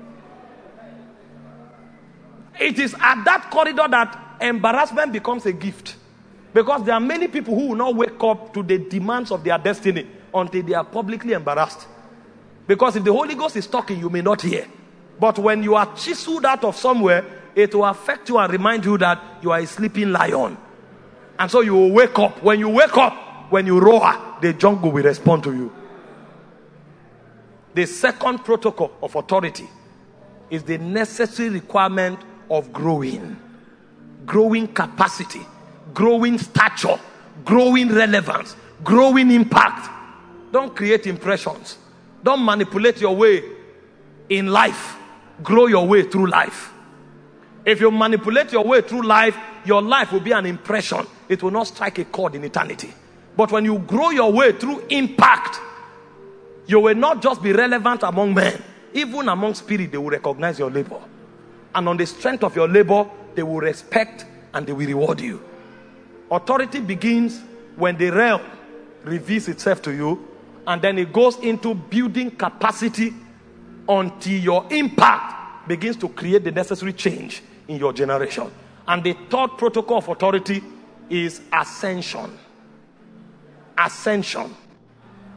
It is at that corridor that embarrassment becomes a gift. Because there are many people who will not wake up to the demands of their destiny until they are publicly embarrassed. Because if the Holy Ghost is talking, you may not hear. But when you are chiseled out of somewhere, it will affect you and remind you that you are a sleeping lion. And so you will wake up. When you wake up, when you roar, the jungle will respond to you. The second protocol of authority is the necessary requirement of growing. Growing capacity. Growing stature, growing relevance, growing impact. Don't create impressions. Don't manipulate your way in life. Grow your way through life. If you manipulate your way through life, your life will be an impression. It will not strike a chord in eternity. But when you grow your way through impact, you will not just be relevant among men. Even among spirit, they will recognize your labor. And on the strength of your labor, they will respect and they will reward you. Authority begins when the realm reveals itself to you, and then it goes into building capacity until your impact begins to create the necessary change in your generation. And the third protocol of authority is ascension. Ascension.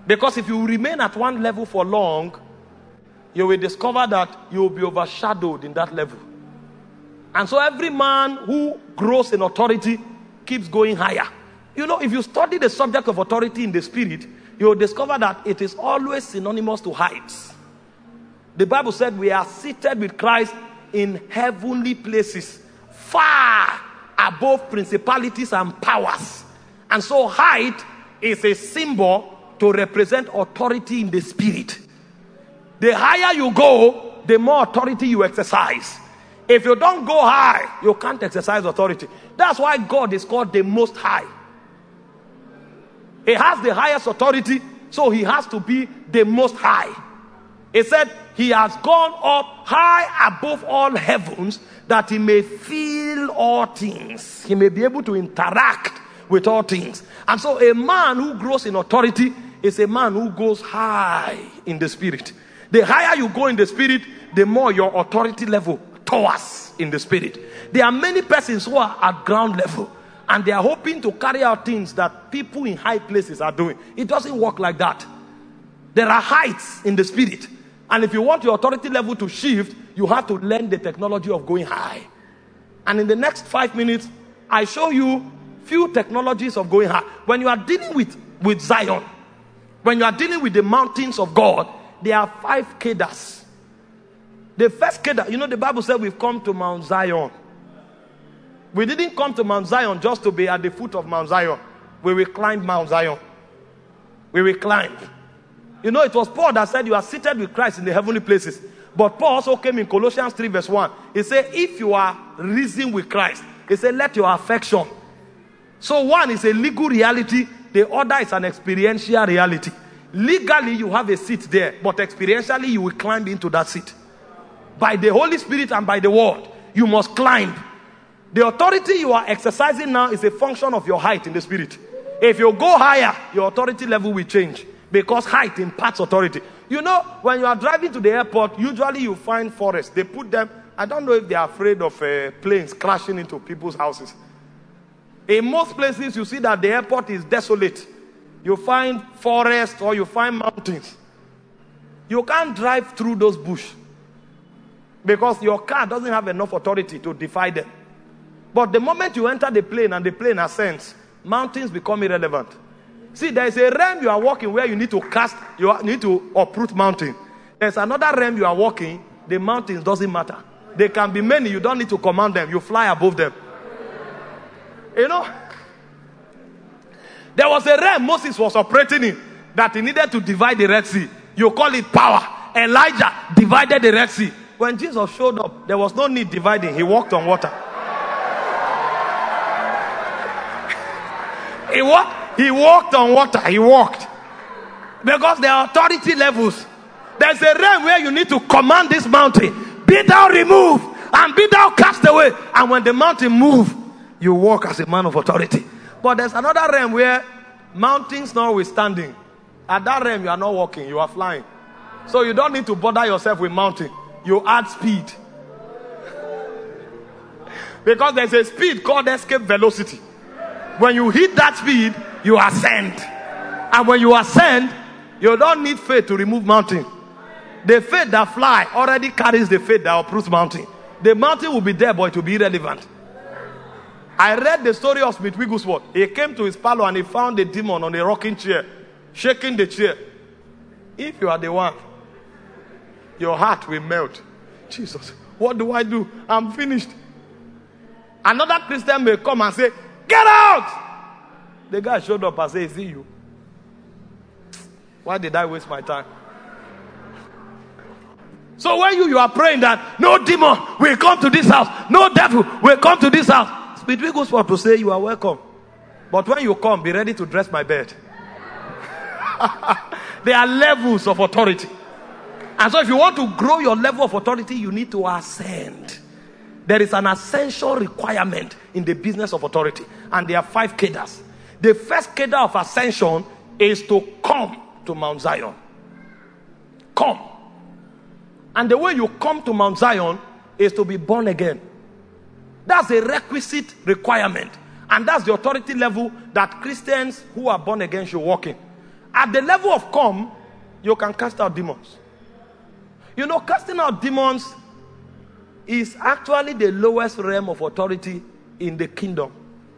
Because if you remain at one level for long, you will discover that you will be overshadowed in that level. And so every man who grows in authority keeps going higher. You know, if you study the subject of authority in the spirit, you will discover that it is always synonymous to heights. The Bible said we are seated with Christ in heavenly places, far above principalities and powers. And so height is a symbol to represent authority in the spirit. The higher you go, the more authority you exercise. If you don't go high, you can't exercise authority. That's why God is called the Most High. He has the highest authority, so he has to be the Most High. He said he has gone up high above all heavens that he may feel all things. He may be able to interact with all things. And so a man who grows in authority is a man who goes high in the spirit. The higher you go in the spirit, the more your authority level towers in the spirit. There are many persons who are at ground level and they are hoping to carry out things that people in high places are doing. It doesn't work like that. There are heights in the spirit. And if you want your authority level to shift, you have to learn the technology of going high. And in the next five minutes, I show you few technologies of going high. When you are dealing with, with Zion, when you are dealing with the mountains of God, there are five kedars. The first kedar, you know, the Bible said we've come to Mount Zion. We didn't come to Mount Zion just to be at the foot of Mount Zion. We will climb Mount Zion. We will climb. You know, it was Paul that said you are seated with Christ in the heavenly places. But Paul also came in Colossians three verse one. He said, if you are risen with Christ, he said, let your affection. So one is a legal reality. The other is an experiential reality. Legally, you have a seat there. But experientially, you will climb into that seat. By the Holy Spirit and by the word, you must climb. The authority you are exercising now is a function of your height in the spirit. If you go higher, your authority level will change. Because height imparts authority. You know, when you are driving to the airport, usually you find forests. They put them, I don't know if they are afraid of uh, planes crashing into people's houses. In most places, you see that the airport is desolate. You find forests or you find mountains. You can't drive through those bushes. Because your car doesn't have enough authority to defy them. But the moment you enter the plane and the plane ascends, mountains become irrelevant. See, there is a realm you are walking where you need to cast, you need to uproot mountain. There's another realm you are walking, the mountains doesn't matter. They can be many, you don't need to command them, you fly above them. You know, there was a realm Moses was operating in that he needed to divide the Red Sea. You call it power. Elijah divided the Red Sea. When Jesus showed up, there was no need dividing. He walked on water. He walked. He walked on water. He walked. Because there are authority levels. There's a realm where you need to command this mountain. Be thou removed and be thou cast away. And when the mountain moves, you walk as a man of authority. But there's another realm where mountains notwithstanding. At that realm, you are not walking. You are flying. So you don't need to bother yourself with mountain. You add speed. Because there's a speed called escape velocity. When you hit that speed, you ascend. And when you ascend, you don't need faith to remove mountain. The faith that fly already carries the faith that uproots mountain. The mountain will be there, but it will be irrelevant. I read the story of Smith Wigglesworth. He came to his parlor and he found a demon on a rocking chair, shaking the chair. If you are the one, your heart will melt. Jesus, what do I do? I'm finished. Another Christian may come and say, get out! The guy showed up and said, is it you? Why did I waste my time? So when you, you are praying that no demon will come to this house, no devil will come to this house, Smith Wigglesworth to say you are welcome. But when you come, be ready to dress my bed. There are levels of authority. And so if you want to grow your level of authority, you need to ascend. There is an essential requirement in the business of authority. And there are five kedars. The first kedar of ascension is to come to Mount Zion. Come. And the way you come to Mount Zion is to be born again. That's a requisite requirement. And that's the authority level that Christians who are born again should walk in. At the level of come, you can cast out demons. You know, casting out demons is actually the lowest realm of authority in the kingdom.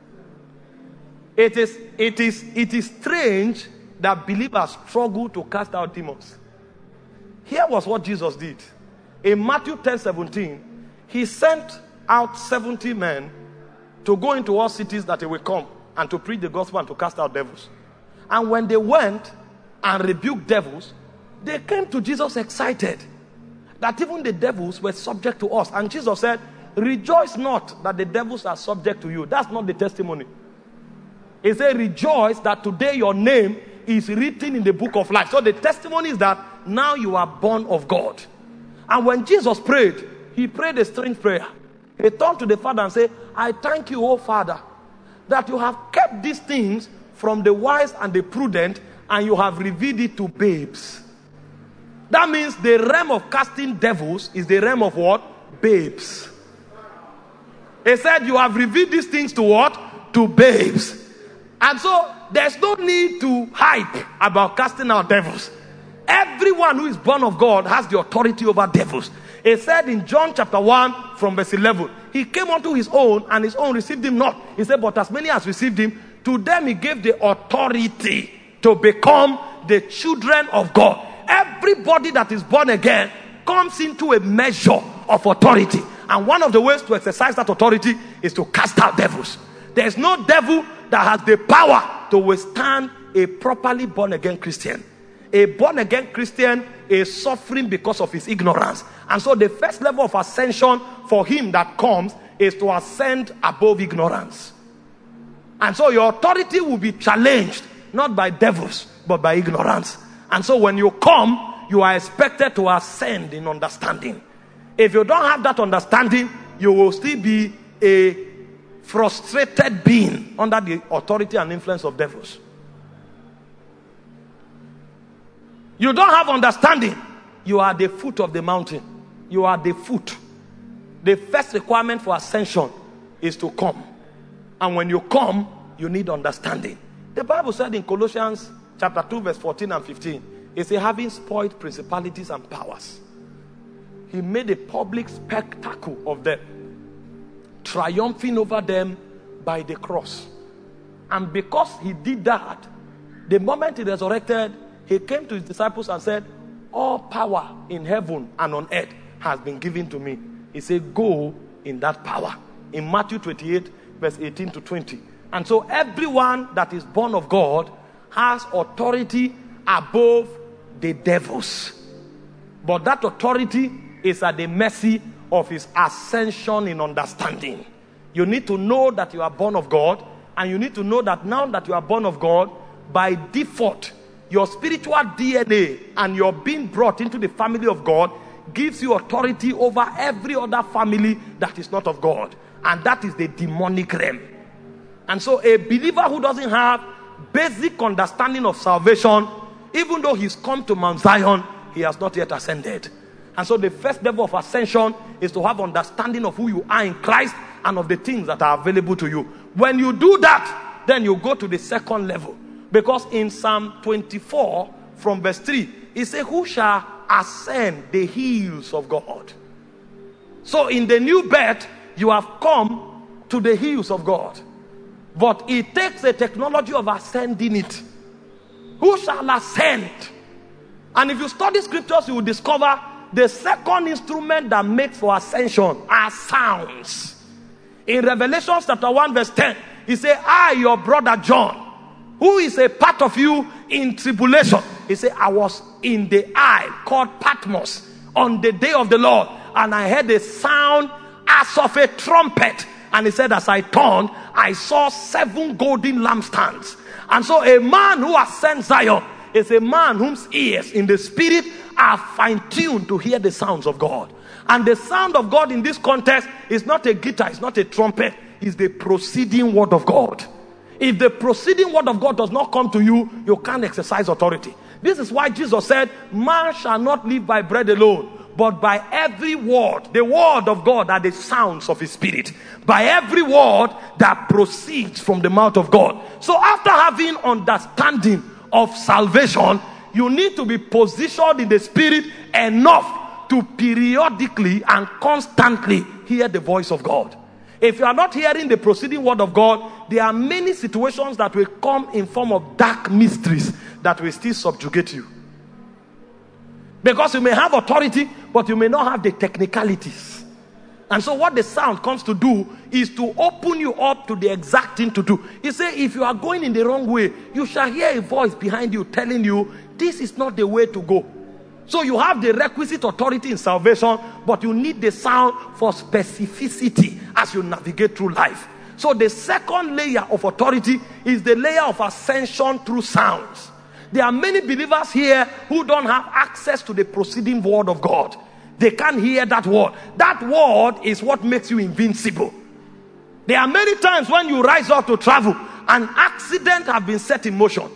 It is, it is, it is strange that believers struggle to cast out demons. Here was what Jesus did. In Matthew ten seventeen, he sent out seventy men to go into all cities that they will come and to preach the gospel and to cast out devils. And when they went and rebuked devils, they came to Jesus excited that even the devils were subject to us. And Jesus said, rejoice not that the devils are subject to you. That's not the testimony. He said, rejoice that today your name is written in the book of life. So the testimony is that now you are born of God. And when Jesus prayed, he prayed a strange prayer. He turned to the Father and said, I thank you, O Father, that you have kept these things from the wise and the prudent, and you have revealed it to babes. That means the realm of casting devils is the realm of what? Babes. He said, you have revealed these things to what? To babes. And so, there's no need to hype about casting out devils. Everyone who is born of God has the authority over devils. It said in John chapter one from verse eleven, he came unto his own and his own received him not. He said, but as many as received him, to them he gave the authority to become the children of God. Everybody that is born again comes into a measure of authority. And one of the ways to exercise that authority is to cast out devils. There's no devil that has the power to withstand a properly born again Christian. A born again Christian is suffering because of his ignorance. And so the first level of ascension for him that comes is to ascend above ignorance. And so your authority will be challenged, not by devils, but by ignorance. And so when you come, you are expected to ascend in understanding. If you don't have that understanding, you will still be a frustrated being under the authority and influence of devils. You don't have understanding. You are the foot of the mountain. You are the foot. The first requirement for ascension is to come. And when you come, you need understanding. The Bible said in Colossians chapter two verse fourteen and fifteen, it says, having spoiled principalities and powers, he made a public spectacle of them, triumphing over them by the cross. And because he did that, the moment he resurrected, he came to his disciples and said, all power in heaven and on earth has been given to me. He said, go in that power. In Matthew twenty-eight, verse eighteen to twenty. And so everyone that is born of God has authority above the devils. But that authority is at the mercy of his ascension in understanding. You need to know that you are born of God, and you need to know that now that you are born of God, by default, your spiritual D N A and your being brought into the family of God gives you authority over every other family that is not of God. And that is the demonic realm. And so a believer who doesn't have basic understanding of salvation, even though he's come to Mount Zion, he has not yet ascended. And so the first level of ascension is to have understanding of who you are in Christ and of the things that are available to you. When you do that, then you go to the second level. Because in Psalm twenty-four from verse three, it says, who shall ascend the hills of God? So in the new birth, you have come to the hills of God. But it takes a technology of ascending it. Who shall ascend? And if you study scriptures, you will discover the second instrument that makes for ascension are sounds. In Revelation chapter one verse ten, he said, I, your brother John, who is a part of you in tribulation. He said, I was in the isle called Patmos on the day of the Lord, and I heard a sound as of a trumpet. And he said, as I turned, I saw seven golden lampstands. And so a man who ascends Zion is a man whose ears in the spirit are fine-tuned to hear the sounds of God. And the sound of God in this context is not a guitar, it's not a trumpet, it's the proceeding word of God. If the proceeding word of God does not come to you, you can't exercise authority. This is why Jesus said, man shall not live by bread alone, but by every word. The word of God are the sounds of his spirit. By every word that proceeds from the mouth of God. So after having understanding of salvation, you need to be positioned in the spirit enough to periodically and constantly hear the voice of God. If you are not hearing the proceeding word of God, there are many situations that will come in form of dark mysteries that will still subjugate you. Because you may have authority, but you may not have the technicalities. And so what the sound comes to do is to open you up to the exact thing to do. He said, if you are going in the wrong way, you shall hear a voice behind you telling you, this is not the way to go. So you have the requisite authority in salvation, but you need the sound for specificity as you navigate through life. So the second layer of authority is the layer of ascension through sounds. There are many believers here who don't have access to the proceeding word of God. They can't hear that word. That word is what makes you invincible. There are many times when you rise up to travel, an accident has been set in motion,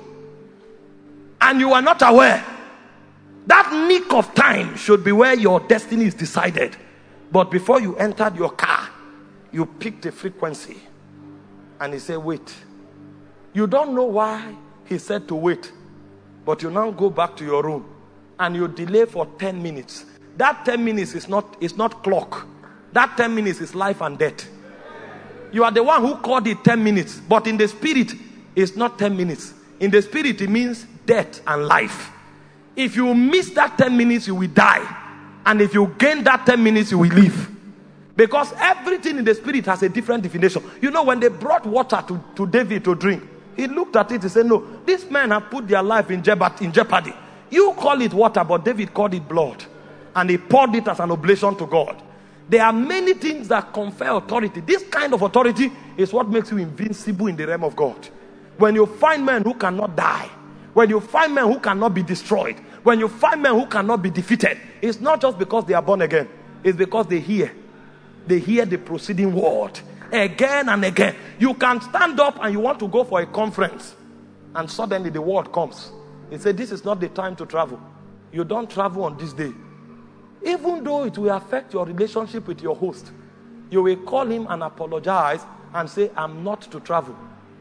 and you are not aware. That nick of time should be where your destiny is decided. But before you entered your car, you picked a frequency, and he said, wait. You don't know why he said to wait, but you now go back to your room, and you delay for ten minutes. That ten minutes is not, is not clock. That ten minutes is life and death. You are the one who called it ten minutes, but in the spirit, it's not ten minutes. In the spirit, it means death and life. If you miss that ten minutes, you will die. And if you gain that ten minutes, you will live. Because everything in the spirit has a different definition. You know, when they brought water to, to David to drink, he looked at it and said, no, these men have put their life in jeopardy. You call it water, but David called it blood. And he poured it as an oblation to God. There are many things that confer authority. This kind of authority is what makes you invincible in the realm of God. When you find men who cannot die, when you find men who cannot be destroyed, when you find men who cannot be defeated, it's not just because they are born again. It's because they hear. They hear the proceeding word again and again. You can stand up and you want to go for a conference, and suddenly the word comes. It said, this is not the time to travel. You don't travel on this day. Even though it will affect your relationship with your host, you will call him and apologize and say, I'm not to travel.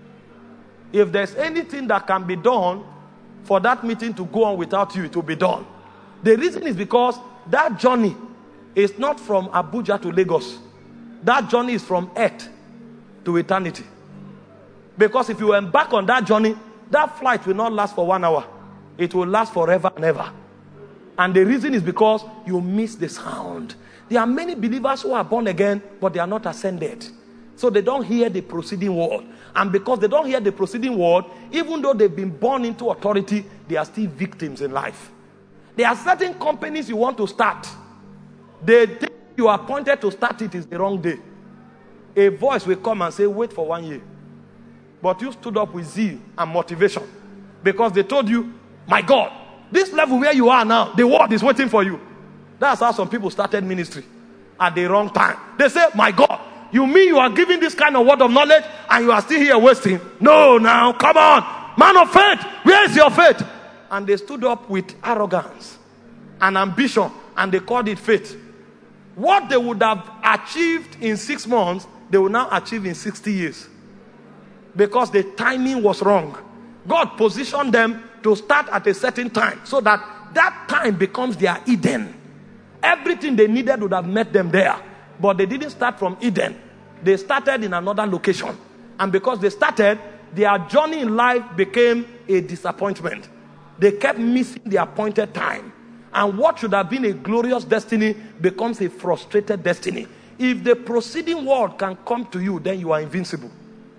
If there's anything that can be done for that meeting to go on without you, it will be done. The reason is because that journey is not from Abuja to Lagos. That journey is from earth to eternity. Because if you embark on that journey, that flight will not last for one hour. It will last forever and ever. And the reason is because you miss the sound. There are many believers who are born again, but they are not ascended. So they don't hear the proceeding word. And because they don't hear the proceeding word, even though they've been born into authority, they are still victims in life. There are certain companies you want to start. The day you are appointed to start it is the wrong day. A voice will come and say, wait for one year. But you stood up with zeal and motivation. Because they told you, my God, this level where you are now, the world is waiting for you. That's how some people started ministry at the wrong time. They say, my God, you mean you are giving this kind of word of knowledge and you are still here wasting? No, now, come on. Man of faith, where is your faith? And they stood up with arrogance and ambition, and they called it faith. What they would have achieved in six months, they will now achieve in sixty years. Because the timing was wrong. God positioned them to start at a certain time so that that time becomes their Eden. Everything they needed would have met them there. But they didn't start from Eden. They started in another location. And because they started, their journey in life became a disappointment. They kept missing the appointed time. And what should have been a glorious destiny becomes a frustrated destiny. If the proceeding word can come to you, then you are invincible.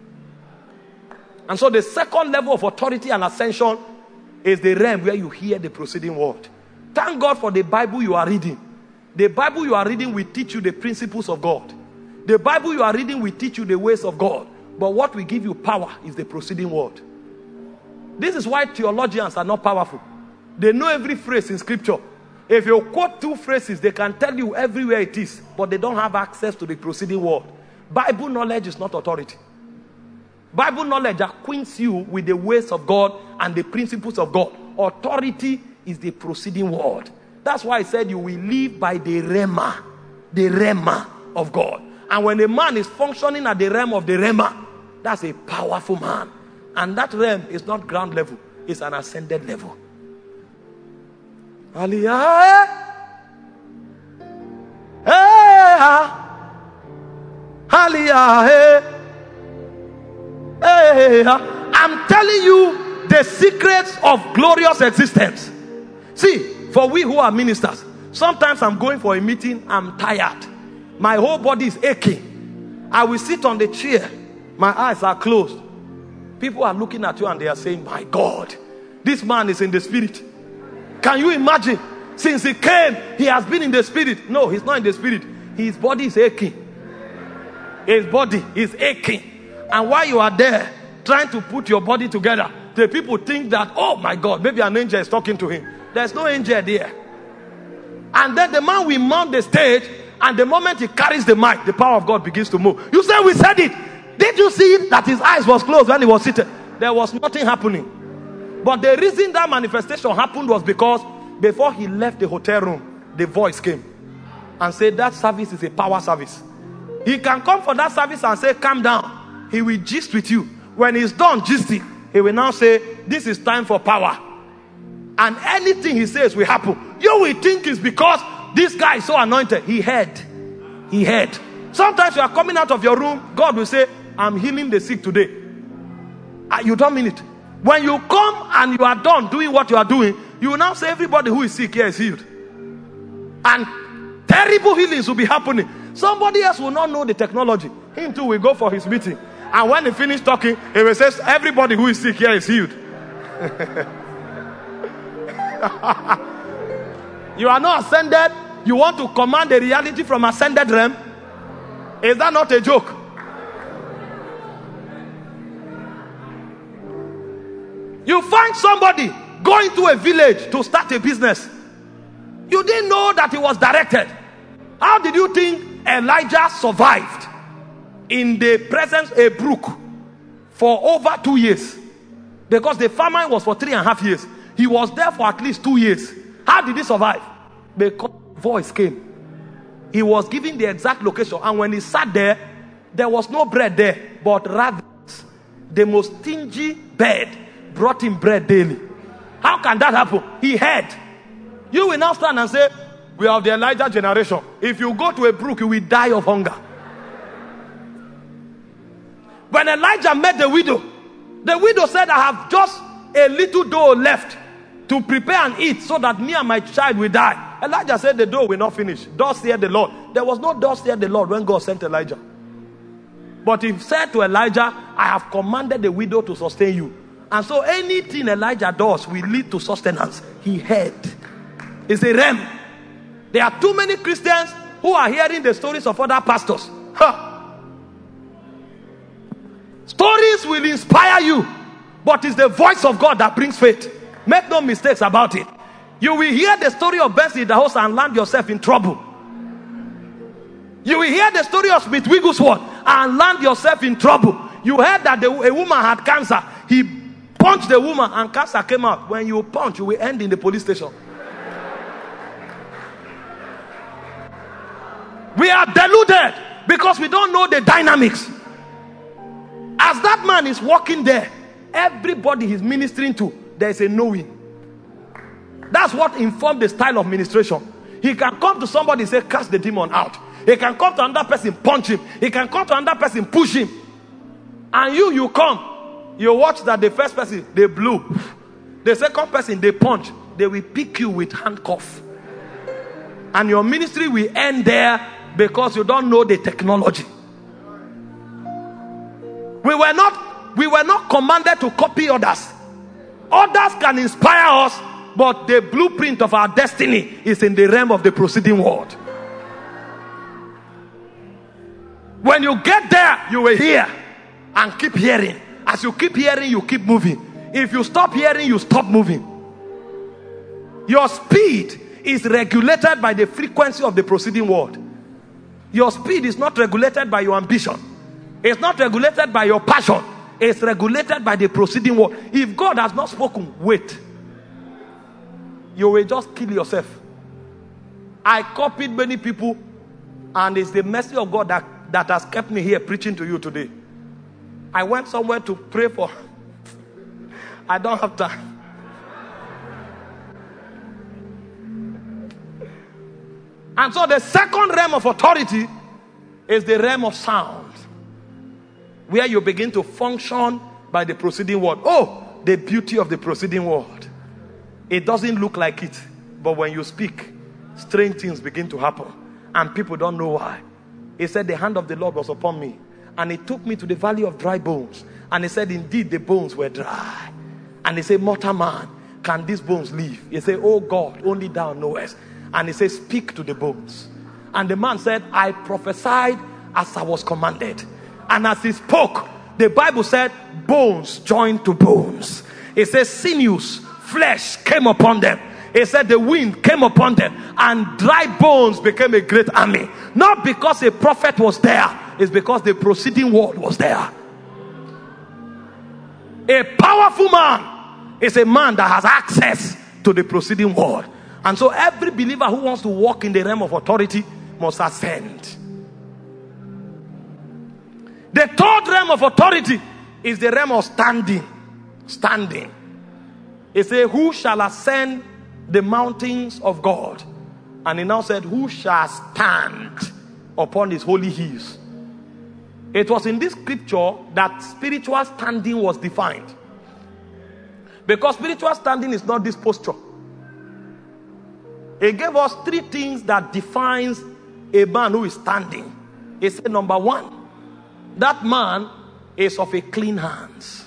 And so the second level of authority and ascension is the realm where you hear the proceeding word. Thank God for the Bible you are reading. The Bible you are reading will teach you the principles of God. The Bible you are reading will teach you the ways of God. But what will give you power is the proceeding word. This is why theologians are not powerful. They know every phrase in scripture. If you quote two phrases, they can tell you everywhere it is, but they don't have access to the proceeding word. Bible knowledge is not authority. Bible knowledge acquaints you with the ways of God and the principles of God. Authority is the proceeding word. That's why I said you will live by the rhema, the rhema of God. And when a man is functioning at the realm of the rhema, that's a powerful man. And that realm is not ground level. is an ascended level. Hallelujah. Hallelujah. I'm telling you the secrets of glorious existence. See, for we who are ministers, sometimes I'm going for a meeting, I'm tired. My whole body is aching. I will sit on the chair. My eyes are closed. People are looking at you and they are saying, my God, this man is in the spirit. Can you imagine? Since he came, he has been in the spirit. No, he's not in the spirit. His body is aching. His body is aching. And while you are there, trying to put your body together, the people think that, oh my God, maybe an angel is talking to him. There's no angel there. And then the man will mount the stage, and the moment he carries the mic, the power of God begins to move. You say, we said it. Did you see that his eyes was closed when he was seated? There was nothing happening. But the reason that manifestation happened was because before he left the hotel room, the voice came and said, that service is a power service. He can come for that service and say, calm down. He will gist with you. When he's done gisting, he will now say, this is time for power. And anything he says will happen. You will think it's because this guy is so anointed. He heard. He heard. Sometimes you are coming out of your room, God will say, I'm healing the sick today. Uh, you don't mean it. When you come and you are done doing what you are doing, you will now say everybody who is sick here is healed. And terrible healings will be happening. Somebody else will not know the technology. Him too will go for his meeting. And when he finishes talking, he will say, everybody who is sick here is healed. You are not ascended. You want to command the reality from ascended realm. Is that not a joke? You find somebody going to a village to start a business. You didn't know that he was directed. How did you think Elijah survived in the presence of a brook for over two years? Because the famine was for three and a half years. He was there for at least two years. How did he survive? Because voice came. He was given the exact location, and when he sat there, there was no bread there, but ravens, the most stingy bird, brought him bread daily. How can that happen? He heard. You will now stand and say, we are the Elijah generation. If you go to a brook, you will die of hunger. When Elijah met the widow, the widow said, I have just a little dough left to prepare and eat so that me and my child will die. Elijah said, the dough will not finish. Thus saith the Lord. There was no thus saith the Lord when God sent Elijah. But he said to Elijah, I have commanded the widow to sustain you. And so anything Elijah does will lead to sustenance. He heard. It's a realm. There are too many Christians who are hearing the stories of other pastors. Huh. Stories will inspire you, but it's the voice of God that brings faith. Make no mistakes about it. You will hear the story of Bessie the host and land yourself in trouble. You will hear the story of Smith Wigglesworth and land yourself in trouble. You heard that the, a woman had cancer. He punched the woman and cancer came out. When you punch, you will end in the police station. We are deluded because we don't know the dynamics. As that man is walking there, everybody he's ministering to, there's a knowing. That's what informed the style of ministration. He can come to somebody and say, cast the demon out. He can come to another person, punch him. He can come to another person, push him. And you, you come. You watch that the first person, they blew. The second person, they punch. They will pick you with handcuff. And your ministry will end there because you don't know the technology. We were not, we were not commanded to copy others. Others can inspire us, but the blueprint of our destiny is in the realm of the proceeding world. When you get there, you will hear and keep hearing. As you keep hearing, you keep moving. If you stop hearing, you stop moving. Your speed is regulated by the frequency of the proceeding world. Your speed is not regulated by your ambition. It's not regulated by your passion. It's regulated by the proceeding world. If God has not spoken, wait. You will just kill yourself. I copied many people, and it's the mercy of God that, that has kept me here preaching to you today. I went somewhere to pray for. I don't have time. And so the second realm of authority is the realm of sound, where you begin to function by the proceeding word. Oh, the beauty of the proceeding word. It doesn't look like it, but when you speak, strange things begin to happen, and people don't know why. He said, the hand of the Lord was upon me, and he took me to the valley of dry bones. And he said, indeed, the bones were dry. And he said, mortal man, can these bones live? He said, oh God, only thou knowest. And he said, speak to the bones. And the man said, I prophesied as I was commanded. And as he spoke, the Bible said, bones joined to bones. It says, sinews, flesh came upon them. It said the wind came upon them, and dry bones became a great army. Not because a prophet was there, it's because the proceeding word was there. A powerful man is a man that has access to the proceeding word. And so every believer who wants to walk in the realm of authority must ascend. The third realm of authority is the realm of standing. Standing. It says, who shall ascend the mountains of God? And he now said, who shall stand upon his holy hills? It was in this scripture that spiritual standing was defined. Because spiritual standing is not this posture. He gave us three things that defines a man who is standing. He said, number one, that man is of a clean hands.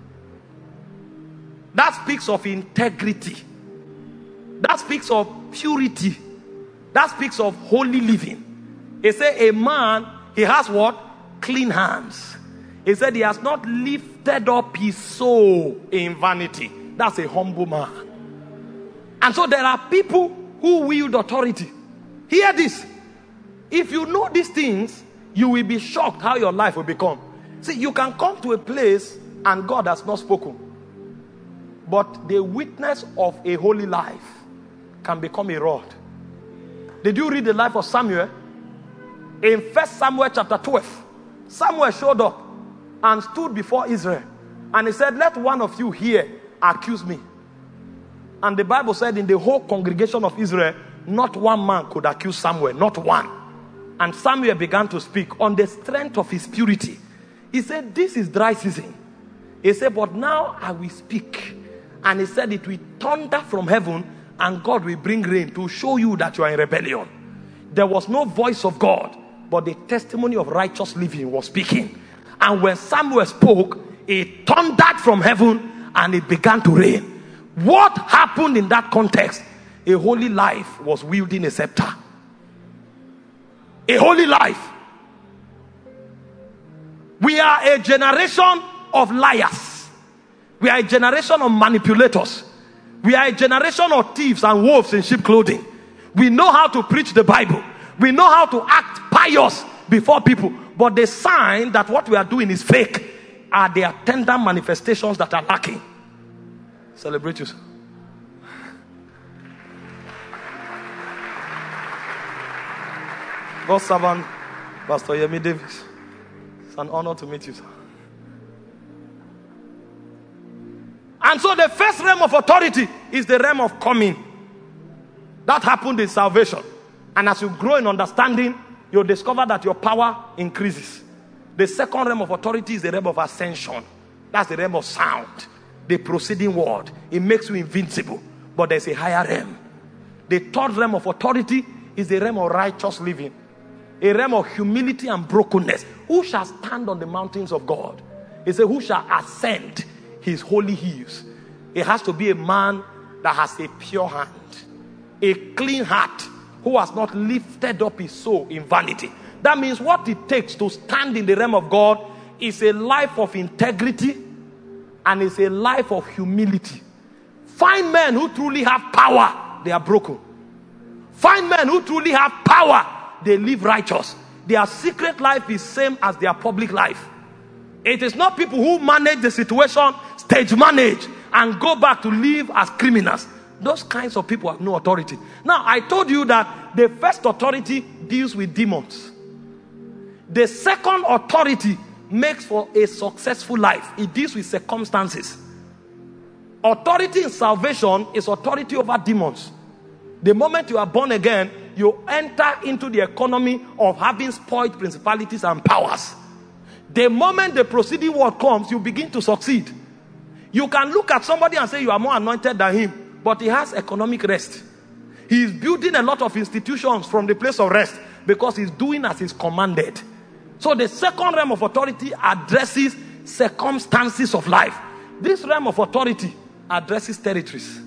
That speaks of integrity. That speaks of purity. That speaks of holy living. He said a man, he has what? Clean hands. He said he has not lifted up his soul in vanity. That's a humble man. And so there are people who wield authority. Hear this. If you know these things, you will be shocked how your life will become. See, you can come to a place and God has not spoken, but the witness of a holy life can become a rod. Did you read the life of Samuel? In First Samuel chapter twelve, Samuel showed up and stood before Israel, and he said, let one of you here accuse me. And the Bible said in the whole congregation of Israel, not one man could accuse Samuel, not one. And Samuel began to speak on the strength of his purity. He said, this is dry season. He said, but now I will speak. And he said, it will thunder from heaven, and God will bring rain to show you that you are in rebellion. There was no voice of God, but the testimony of righteous living was speaking. And when Samuel spoke, it thundered from heaven and it began to rain. What happened in that context? A holy life was wielding a scepter. A holy life. We are a generation of liars. We are a generation of manipulators. We are a generation of thieves and wolves in sheep clothing. We know how to preach the Bible. We know how to act pious before people. But the sign that what we are doing is fake are the attendant manifestations that are lacking. Celebrate yourself. God's servant, Pastor Yemi Davis. It's an honor to meet you, sir. And so the first realm of authority is the realm of coming. That happened in salvation. And as you grow in understanding, you'll discover that your power increases. The second realm of authority is the realm of ascension. That's the realm of sound. The proceeding word. It makes you invincible. But there's a higher realm. The third realm of authority is the realm of righteous living. A realm of humility and brokenness. Who shall stand on the mountains of God? He said, who shall ascend his holy hills? It has to be a man that has a pure hand, a clean heart, who has not lifted up his soul in vanity. That means what it takes to stand in the realm of God is a life of integrity and is a life of humility. Find men who truly have power, they are broken. Find men who truly have power, they live righteous. Their secret life is same as their public life. It is not people who manage the situation, stage manage, and go back to live as criminals. Those kinds of people have no authority. Now, I told you that the first authority deals with demons. The second authority makes for a successful life. It deals with circumstances. Authority in salvation is authority over demons. The moment you are born again, you enter into the economy of having spoiled principalities and powers. The moment the proceeding word comes, you begin to succeed. You can look at somebody and say you are more anointed than him, but he has economic rest. He is building a lot of institutions from the place of rest because he's doing as he's commanded. So the second realm of authority addresses circumstances of life. This realm of authority addresses territories.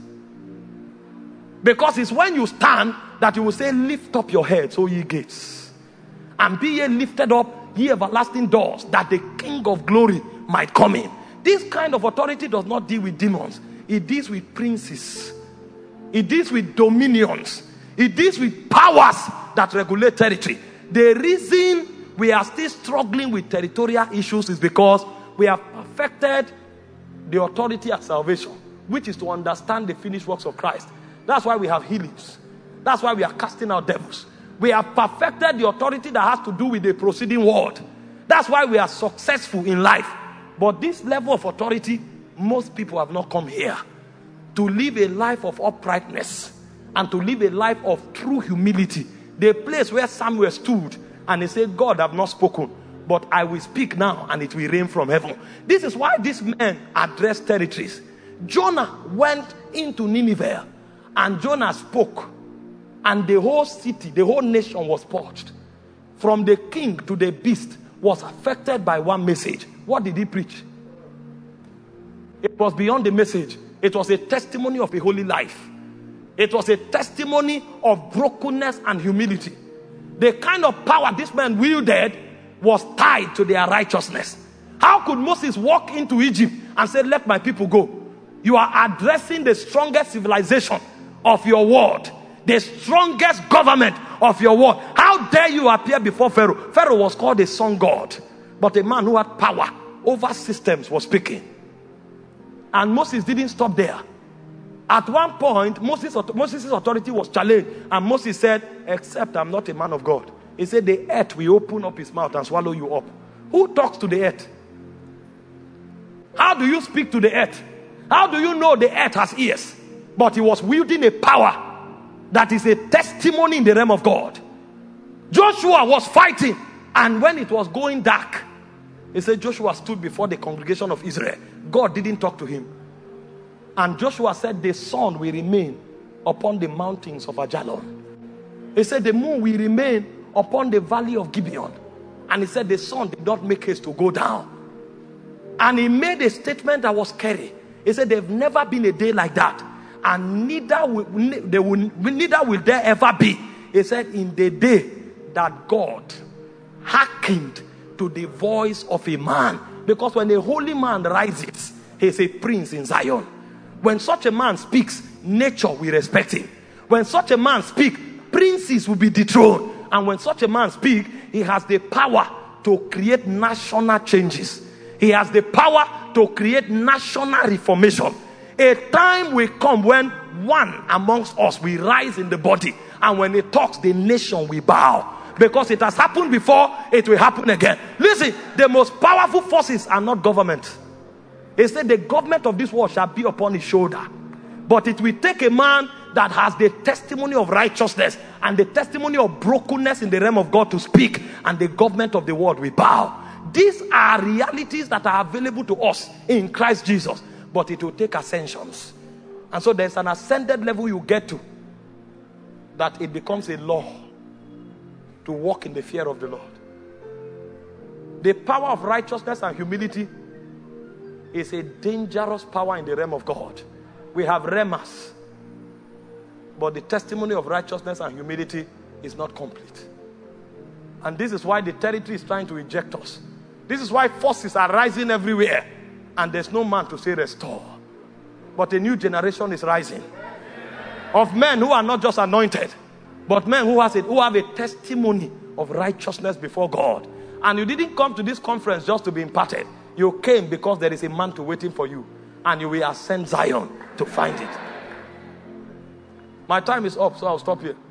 Because it's when you stand that you will say, lift up your heads, O ye gates, and be ye lifted up, ye everlasting doors, that the King of glory might come in. This kind of authority does not deal with demons. It deals with princes. It deals with dominions. It deals with powers that regulate territory. The reason we are still struggling with territorial issues is because we have perfected the authority at salvation, which is to understand the finished works of Christ. That's why we have healings. That's why we are casting out devils. We have perfected the authority that has to do with the proceeding word. That's why we are successful in life. But this level of authority, most people have not come here to live a life of uprightness and to live a life of true humility. The place where Samuel stood and he said, God, I have not spoken, but I will speak now and it will rain from heaven. This is why these men addressed territories. Jonah went into Nineveh and Jonah spoke, and the whole city, the whole nation was purged. From the king to the beast was affected by one message. What did he preach? It was beyond the message. It was a testimony of a holy life. It was a testimony of brokenness and humility. The kind of power this man wielded was tied to their righteousness. How could Moses walk into Egypt and say, let my people go? You are addressing the strongest civilization of your world, the strongest government of your world. How dare you appear before Pharaoh? Pharaoh was called a sun god, but a man who had power over systems was speaking. And Moses didn't stop there. At one point, Moses, Moses' authority was challenged, and Moses said, except I'm not a man of God. He said, the earth will open up his mouth and swallow you up. Who talks to the earth? How do you speak to the earth? How do you know the earth has ears? But he was wielding a power that is a testimony in the realm of God. Joshua was fighting, and when it was going dark, he said Joshua stood before the congregation of Israel. God didn't talk to him. And Joshua said the sun will remain upon the mountains of Ajalon. He said the moon will remain upon the valley of Gibeon. And he said the sun did not make haste to go down. And he made a statement that was scary. He said there's never been a day like that, and neither will, there will, neither will there ever be. He said in the day that God hearkened to the voice of a man. Because when a holy man rises, he's a prince in Zion. When such a man speaks, nature will respect him. When such a man speaks, princes will be dethroned. And when such a man speaks, he has the power to create national changes. He has the power to create national reformation. A time will come when one amongst us will rise in the body, and when he talks, the nation will bow. Because it has happened before, it will happen again. Listen, the most powerful forces are not government. He said the government of this world shall be upon his shoulder. But it will take a man that has the testimony of righteousness and the testimony of brokenness in the realm of God to speak, and the government of the world will bow. These are realities that are available to us in Christ Jesus, but it will take ascensions. And so there's an ascended level you get to, that it becomes a law to walk in the fear of the Lord. The power of righteousness and humility is a dangerous power in the realm of God. We have remas, but the testimony of righteousness and humility is not complete. And this is why the territory is trying to eject us. This is why forces are rising everywhere, and there's no man to say restore. But a new generation is rising of men who are not just anointed, but men who has it, who have a testimony of righteousness before God. And you didn't come to this conference just to be imparted. You came because there is a mantle waiting for you, and you will ascend Zion to find it. My time is up, so I'll stop here.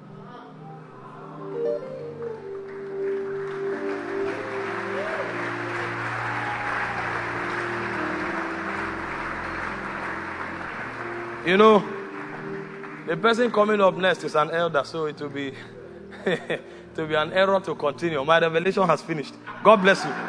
You know, the person coming up next is an elder, so it will be to be an error to continue. My revelation has finished. God bless you.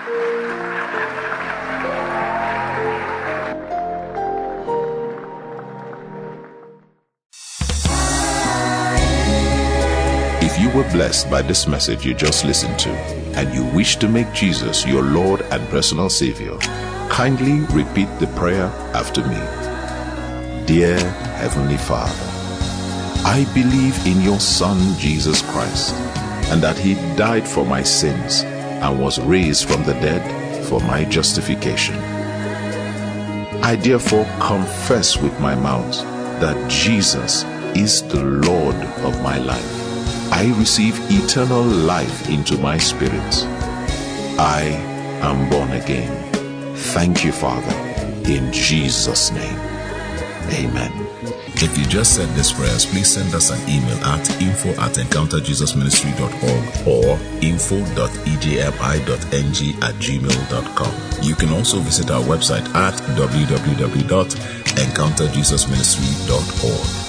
If you were blessed by this message you just listened to, and you wish to make Jesus your Lord and personal Savior, kindly repeat the prayer after me. Dear Heavenly Father, I believe in your Son Jesus Christ, and that he died for my sins and was raised from the dead for my justification. I therefore confess with my mouth that Jesus is the Lord of my life. I receive eternal life into my spirit. I am born again. Thank you, Father, in Jesus' name. Amen. If you just said these prayers, please send us an email at info at encounter jesus ministry dot org or info dot e j m i dot n g at gmail dot com. You can also visit our website at w w w dot encounter jesus ministry dot org.